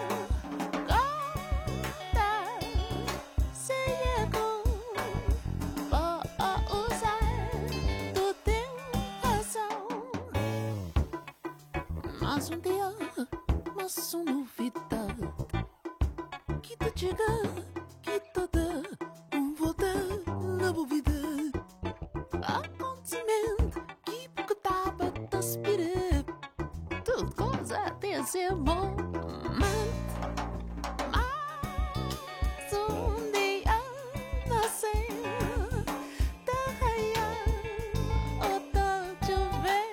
Mas um dia, mas uma novidade que te chega, que te dá um volta na vida. Acontecimento que porque estava a aspirar tudo coisa desse momento. Mas um dia nasceu da raia ou da chover.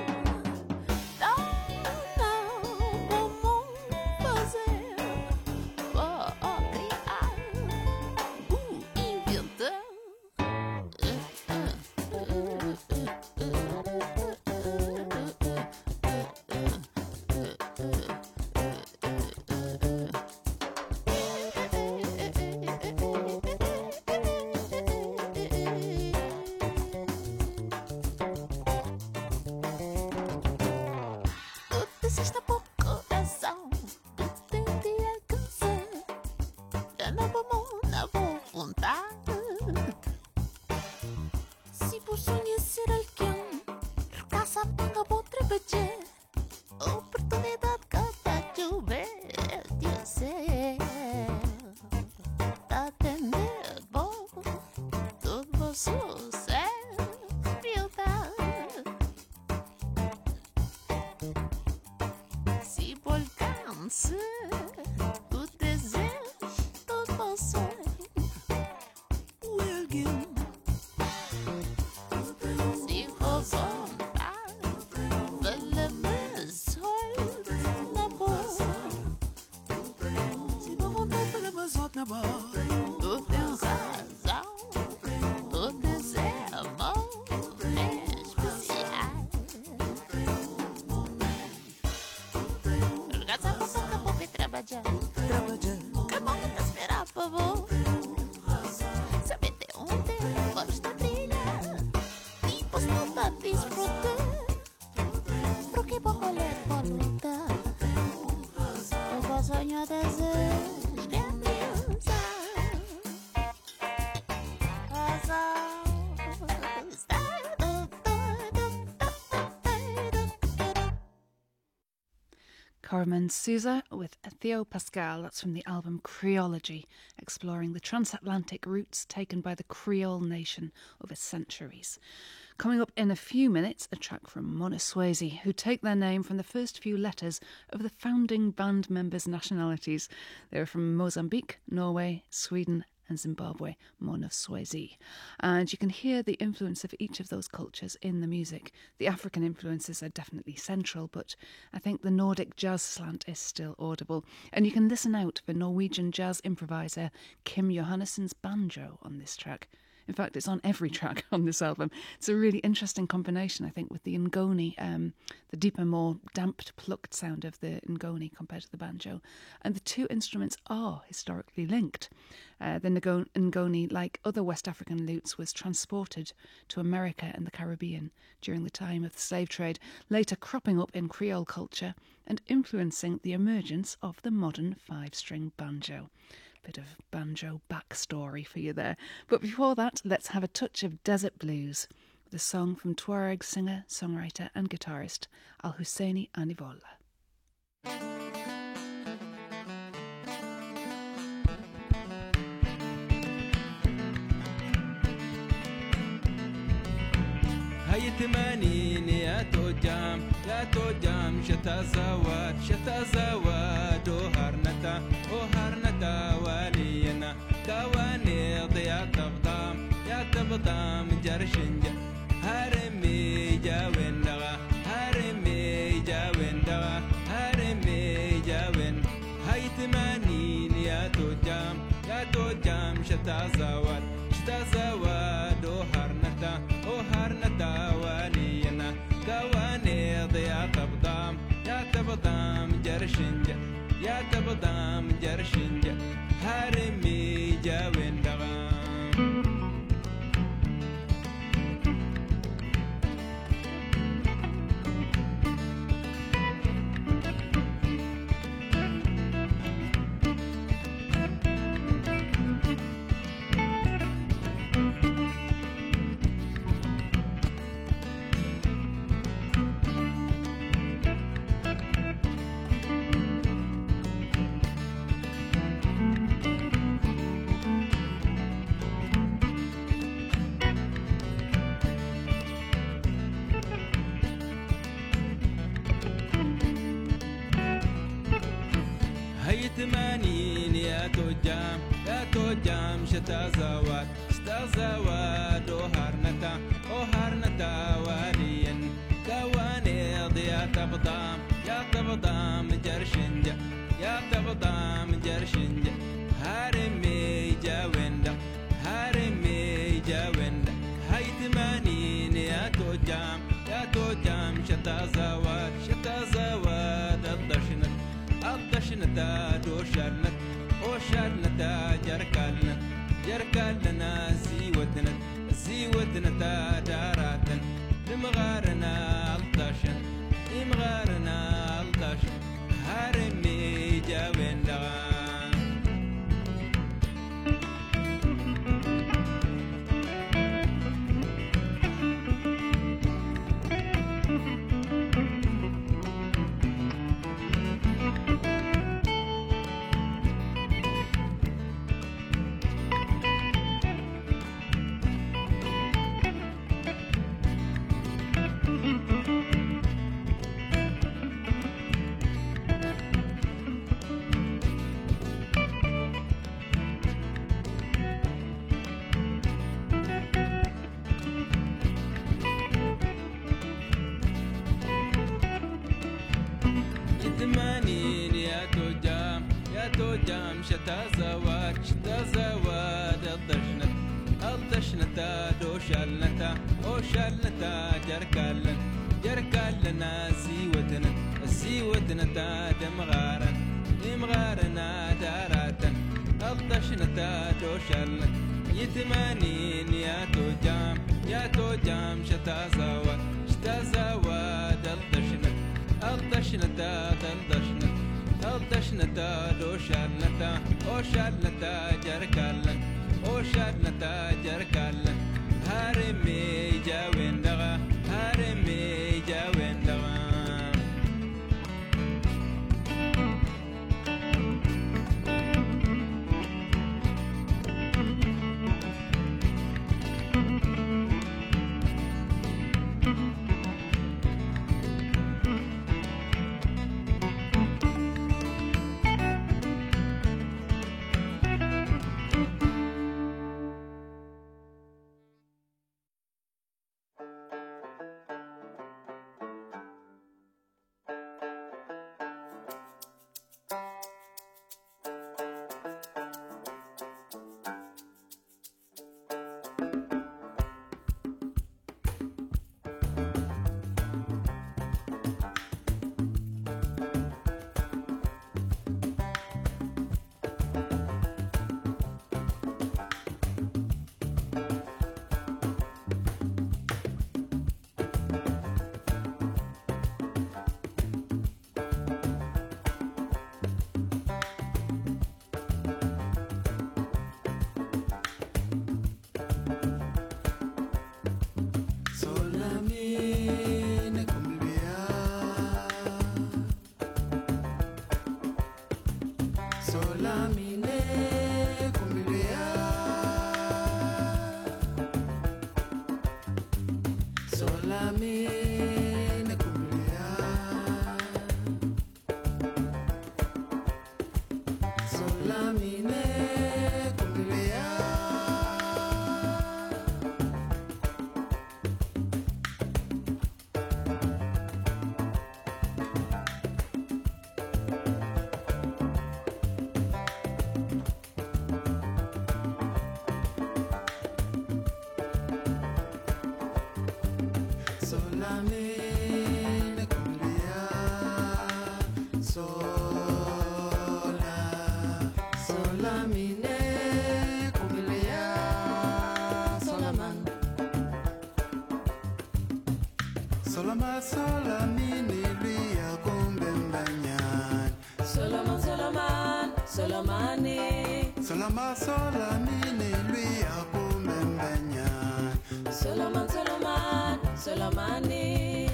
Desista por coração, tu tente alcançar. Já não vou, não vou vontade. Se por conhecer alguém, casa paga por trabalhar. Oportunidade que está chover, dizer. Tá atender bom, tudo vai sucesso, verdade. Se por alcance o desejo, todo você o alguém. Se for vontade, vale mais sorte na boa. Se for vontade, vale mais sorte na boa. Tu tens razão, tu desejo amor especial. Trabalhar, trabalhar. Que bom que te esperar, por favor. Saber de onde gosta brilhar. E posso não desfrutar. Porque vou colher por lutar. Eu vou sonhar desejo de amizade. Carmen Souza with Theo Pascal. That's from the album Creology, exploring the transatlantic routes taken by the Creole nation over centuries. Coming up in a few minutes, a track from Mona Swayze, who take their name from the first few letters of the founding band members' nationalities. They were from Mozambique, Norway, Sweden and Zimbabwe, Mona Swayze. And you can hear the influence of each of those cultures in the music. The African influences are definitely central, but I think the Nordic jazz slant is still audible. And you can listen out for Norwegian jazz improviser Kim Johannessen's banjo on this track. In fact, it's on every track on this album. It's a really interesting combination, I think, with the ngoni, um, the deeper, more damped, plucked sound of the ngoni compared to the banjo. And the two instruments are historically linked. Uh, the ngoni, like other West African lutes, was transported to America and the Caribbean during the time of the slave trade, later cropping up in Creole culture and influencing the emergence of the modern five-string banjo. Bit of banjo backstory for you there. But before that, let's have a touch of desert blues with a song from Tuareg singer, songwriter and guitarist Al-Husseini Anivola. هيتمانين يا توجام يا توجام شتازاوات شتازاوات وهرنتا وهرنتا والينا كواني ضيا تبطام يا تبطام جرشنجا هرمي جاوين دغا هرمي جاوين دغا هرمي جاوين هيتمانين يا tabdam jarshinja harimi jawendaga هيتمانين يا توجام يا توجام شتازوات شتازوات وهرنتا وهرنتا والين كواني ضيا تبضام يا تبضام جرشنجا يا تبضام جرشنجا هارمي جاوندا هارمي جاوندا هيتمانين يا توجام يا توجام شتازوات شتازوات الضشنت الضشنتا دوشرنت وشرنتا جركالنا جركالنا زيوتنا زيوتنا داراتن لمغارنا الضشن لمغارنا الضشن هارمي جاوين دغان يتمانين يا توجام يا توجام شتازوات شتازوات الضشنت الضشنتا دوشالنتا وشالنتا جركالن جركالنا زيوتنا زيوتنا دمغارن دمغارنا داراتن الضشنتا دوشالن يتمانين يا توجام يا توجام شتازوات شتازوات الضشنت الضشنتا الضشنت الضشنتا دوشالنتا وشالنتا جركالن وشالنتا جركالن هارمي جاوين دغا هارمي جاوين دغا Solamente cumbia, solamente Solomon, Solomini, lui a combembanyan. Solomon, Solomon, Solomani. Solomon, Solomini, lui a combembanyan. Solomon, Solomon, Solomani.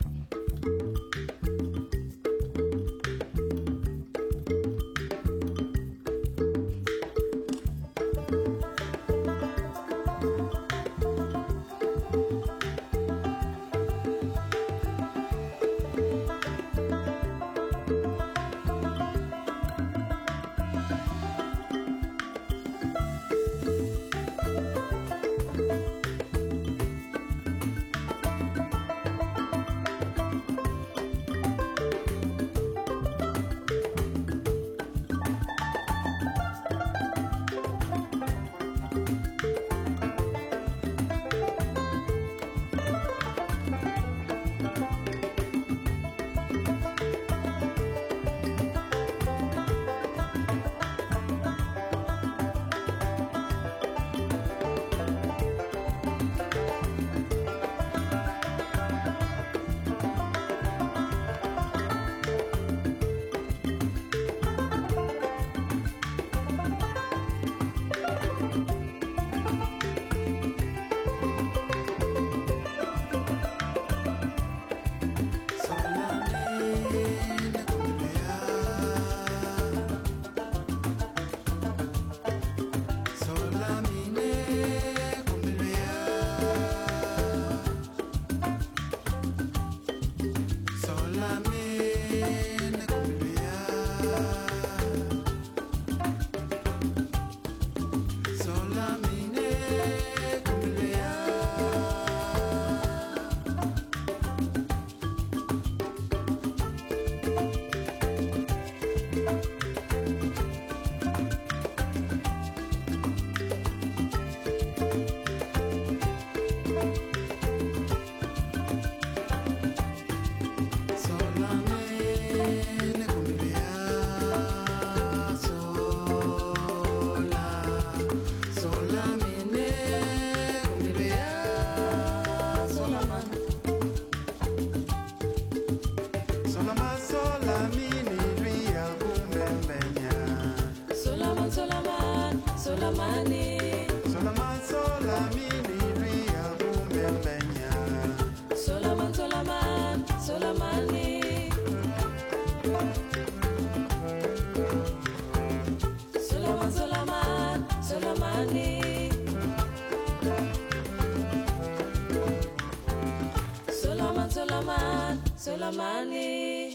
Soleimani.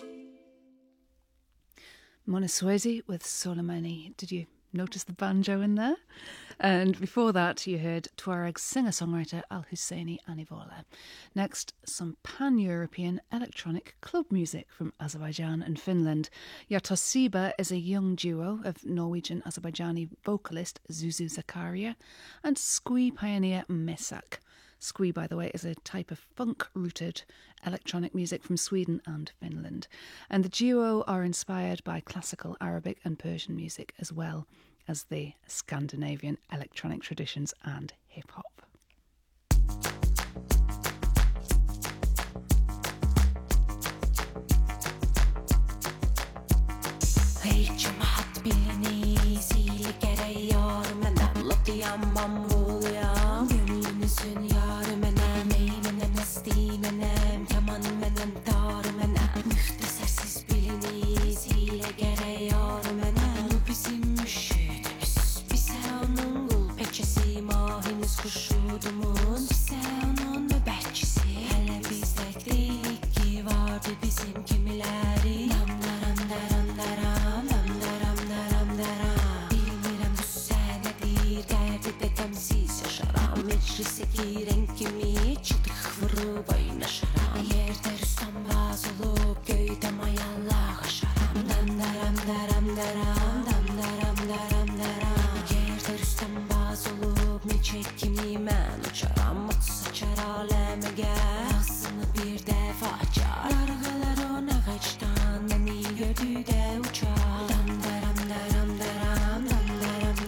Mona Swayze with Soleimani. Did you notice the banjo in there? And before that, you heard Tuareg singer-songwriter Al Husseini Anivola. Next, some pan-European electronic club music from Azerbaijan and Finland. Yatosiba is a young duo of Norwegian-Azerbaijani vocalist Zuzu Zakaria and Squee pioneer Mesak. Squee, by the way, is a type of funk-rooted electronic music from Sweden and Finland. And the duo are inspired by classical Arabic and Persian music as well as the Scandinavian electronic traditions and hip-hop.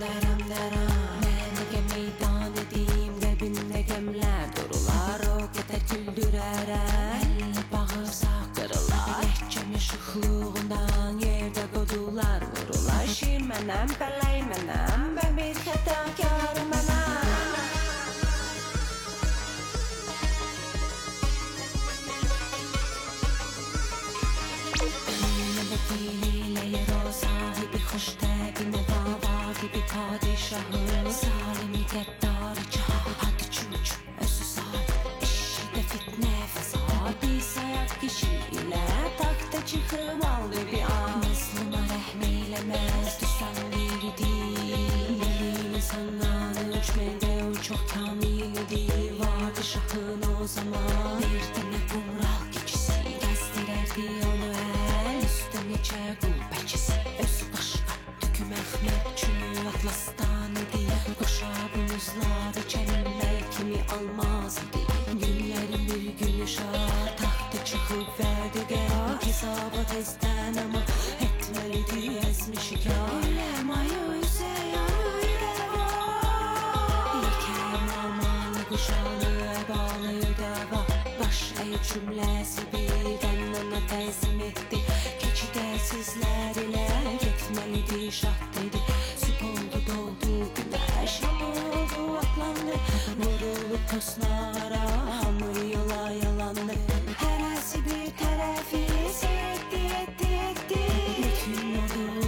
Gemler dorular roket de güldürərəm. Bağırsaq qırılar, ləhcəm yaşıqlığından yerdə qodular vurular. Şir mənəm, bələk mənəm, mən bir xətakarım mənəm. Diliyle o sahibi hoş tebi muhava gibi padişahı. Salimi geddarı cahat çüç özü sal. İşi de fitne fesat. Bir sayat kişiyle takta çıkıp aldı bir an. Müslüman rehmeylemez düşen biri değil. Elin insanları uçmede o çok kamil değil. Vardı şahın o zaman. Bir tane kumral keçisi gezdirirdi onu el. Üstüne gurbetçisi özü başka. Tüküm Ahmet çünü atlastan idi. Koşa buzları çelimler kimi almaz idi. Günlerin bir gün yaşar tahtı çıkıp verdi gel. Hesaba tezden ama etmeliydi ezmiş hikâr. Gülem ayı üze yarıyla var. Yekem aman kuşanı bağlı da var. Baş ayı cümlesi birden ona teslim etti. Keçide sizler ile gitmeliydi şah dedi. Süp oldu doldu güneş yağmurdu atlandı. Vurulup toslara hamur yola yalandı. Heresi bir tarafı seyretti etti etti. Bütün oldu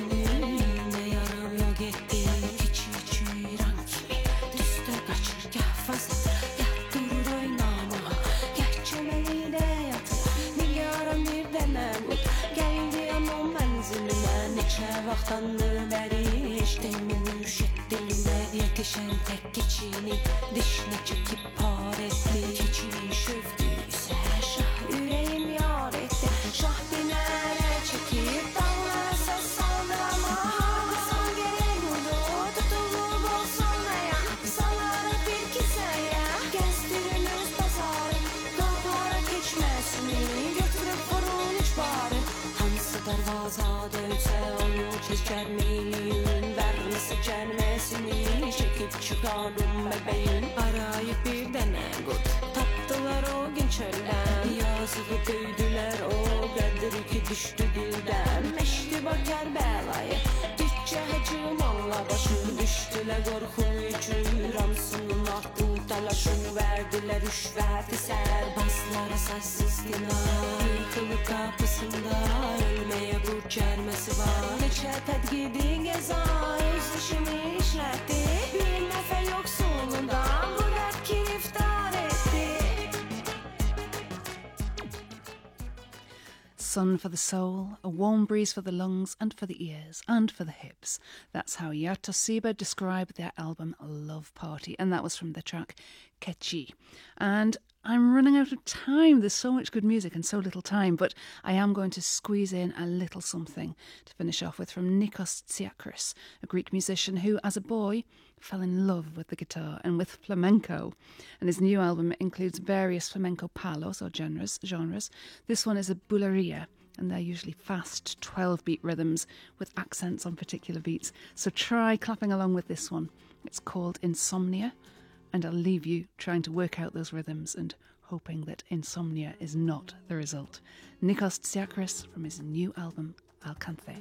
gününe yarım yok etti. Keçi çuyran gibi düste kaçır gah fazla. Gah durur oynama gah çömeli de yatır. Nigaran bir denem geldi onun menziline. Neçe vaxtandır beri işlemiş ettiğine. Yetişen tek keçini dişine çekip par etti. Keçinin şövdü ise şah yüreğim yar etti. Şah dinere çekip dallarsa saldı ama son gerek oldu tutulup olsun ya. Salara bir kiseye gezdiriniz pazarı. Kaplara geçmesini götürüp vurun üç bari. Hansı darvaza dönse onu çeker milyon. Vermesi gelmesini çekip çıkarım bebeğim. Arayıp bir dene gut taptılar o gün çölden. Yazığı döydüler o kadir ki düştü dilden. Meşti bakar belayı düşçe hacım Allah başı. Düştüler korku için Ramsun'un aktı talaşını verdiler rüşveti serbastlara saçsız dinar. Yıkılık kapısında ölmeye bu cermesi var. Neçe tedgidi gezer özdeşimi işletti. Bir nefer yoksulundan bu dert giriftar etti. Sun for the soul, a warm breeze for the lungs and for the ears and for the hips. That's how Yato Siba described their album Love Party, and that was from the track Kechi. And I'm running out of time. There's so much good music and so little time, but I am going to squeeze in a little something to finish off with from Nikos Tsiakris, a Greek musician who, as a boy, fell in love with the guitar and with flamenco. And his new album includes various flamenco palos, or genres. genres. This one is a buleria, and they're usually fast twelve-beat rhythms with accents on particular beats. So try clapping along with this one. It's called Insomnia, and I'll leave you trying to work out those rhythms and hoping that insomnia is not the result. Nikos Tsiakris from his new album, Alcanthe.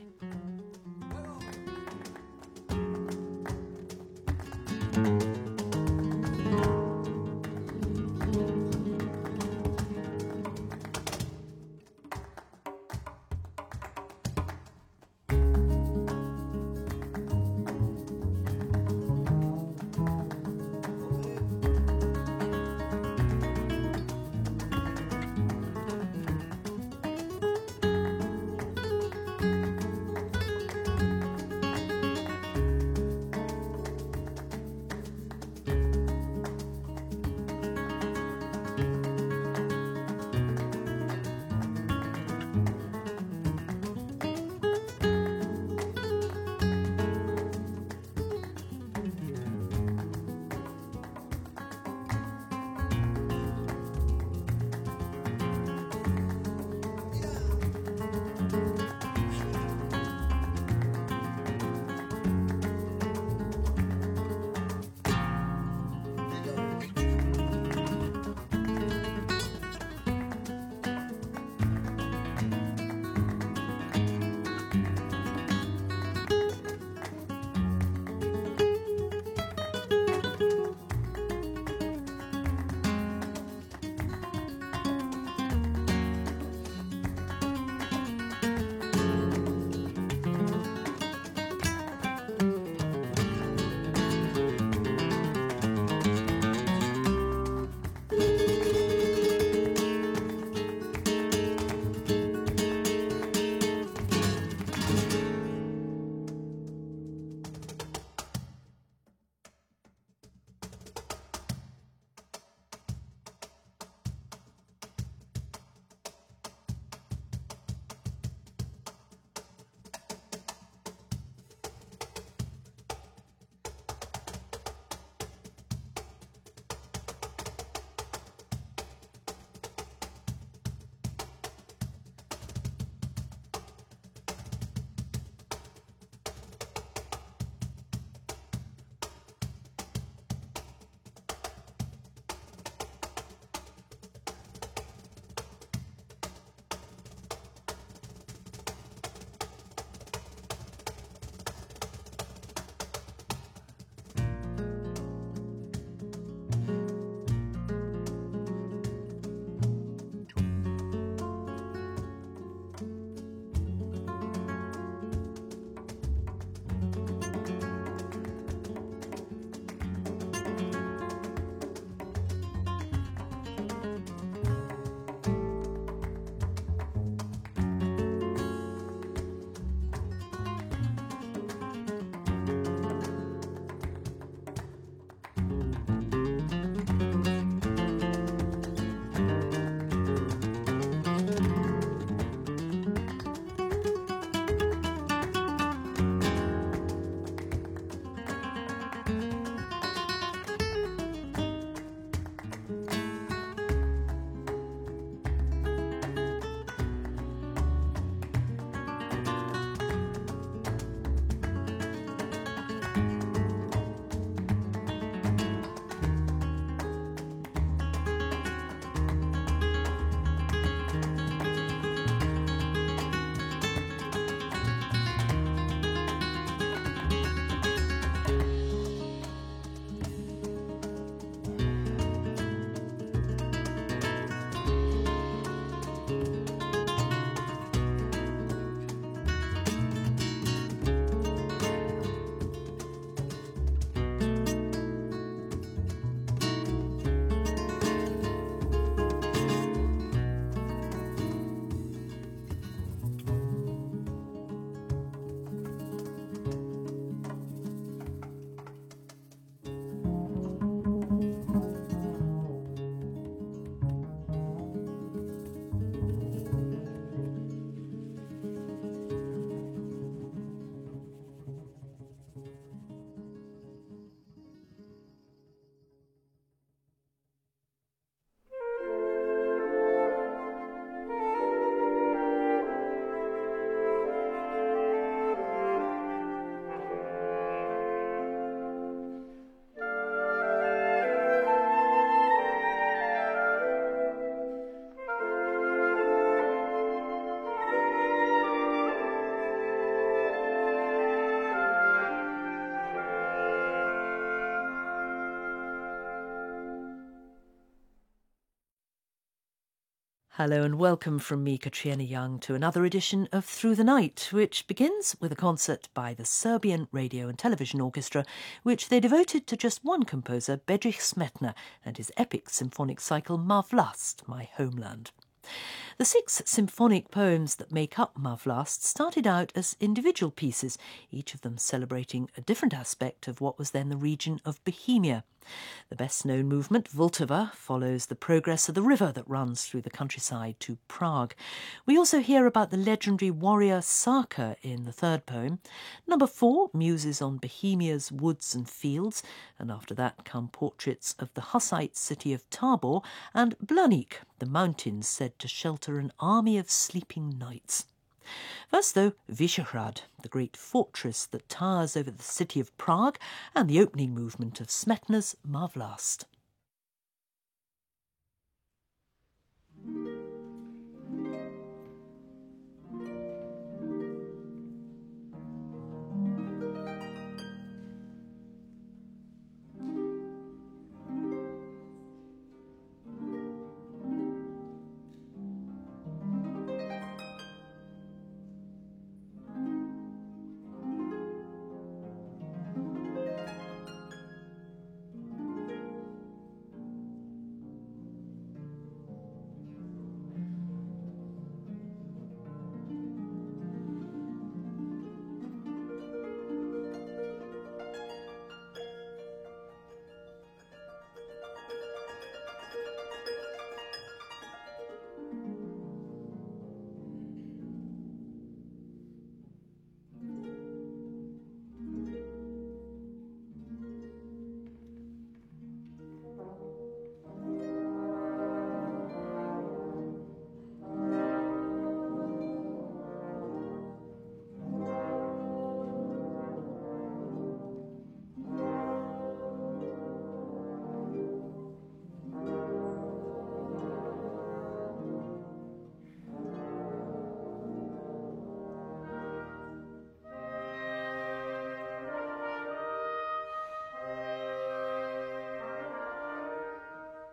Hello and welcome from me, Katrina Young, to another edition of Through the Night, which begins with a concert by the Serbian Radio and Television Orchestra, which they devoted to just one composer, Bedřich Smetana, and his epic symphonic cycle Má vlast, My Homeland. The six symphonic poems that make up Má vlast started out as individual pieces, each of them celebrating a different aspect of what was then the region of Bohemia. The best-known movement, Vltava, follows the progress of the river that runs through the countryside to Prague. We also hear about the legendary warrior Saka in the third poem. Number four muses on Bohemia's woods and fields, and after that come portraits of the Hussite city of Tabor and Blanik, the mountains said to shelter an army of sleeping knights. First, though, Vyšehrad, the great fortress that towers over the city of Prague, and the opening movement of Smetana's Má vlast.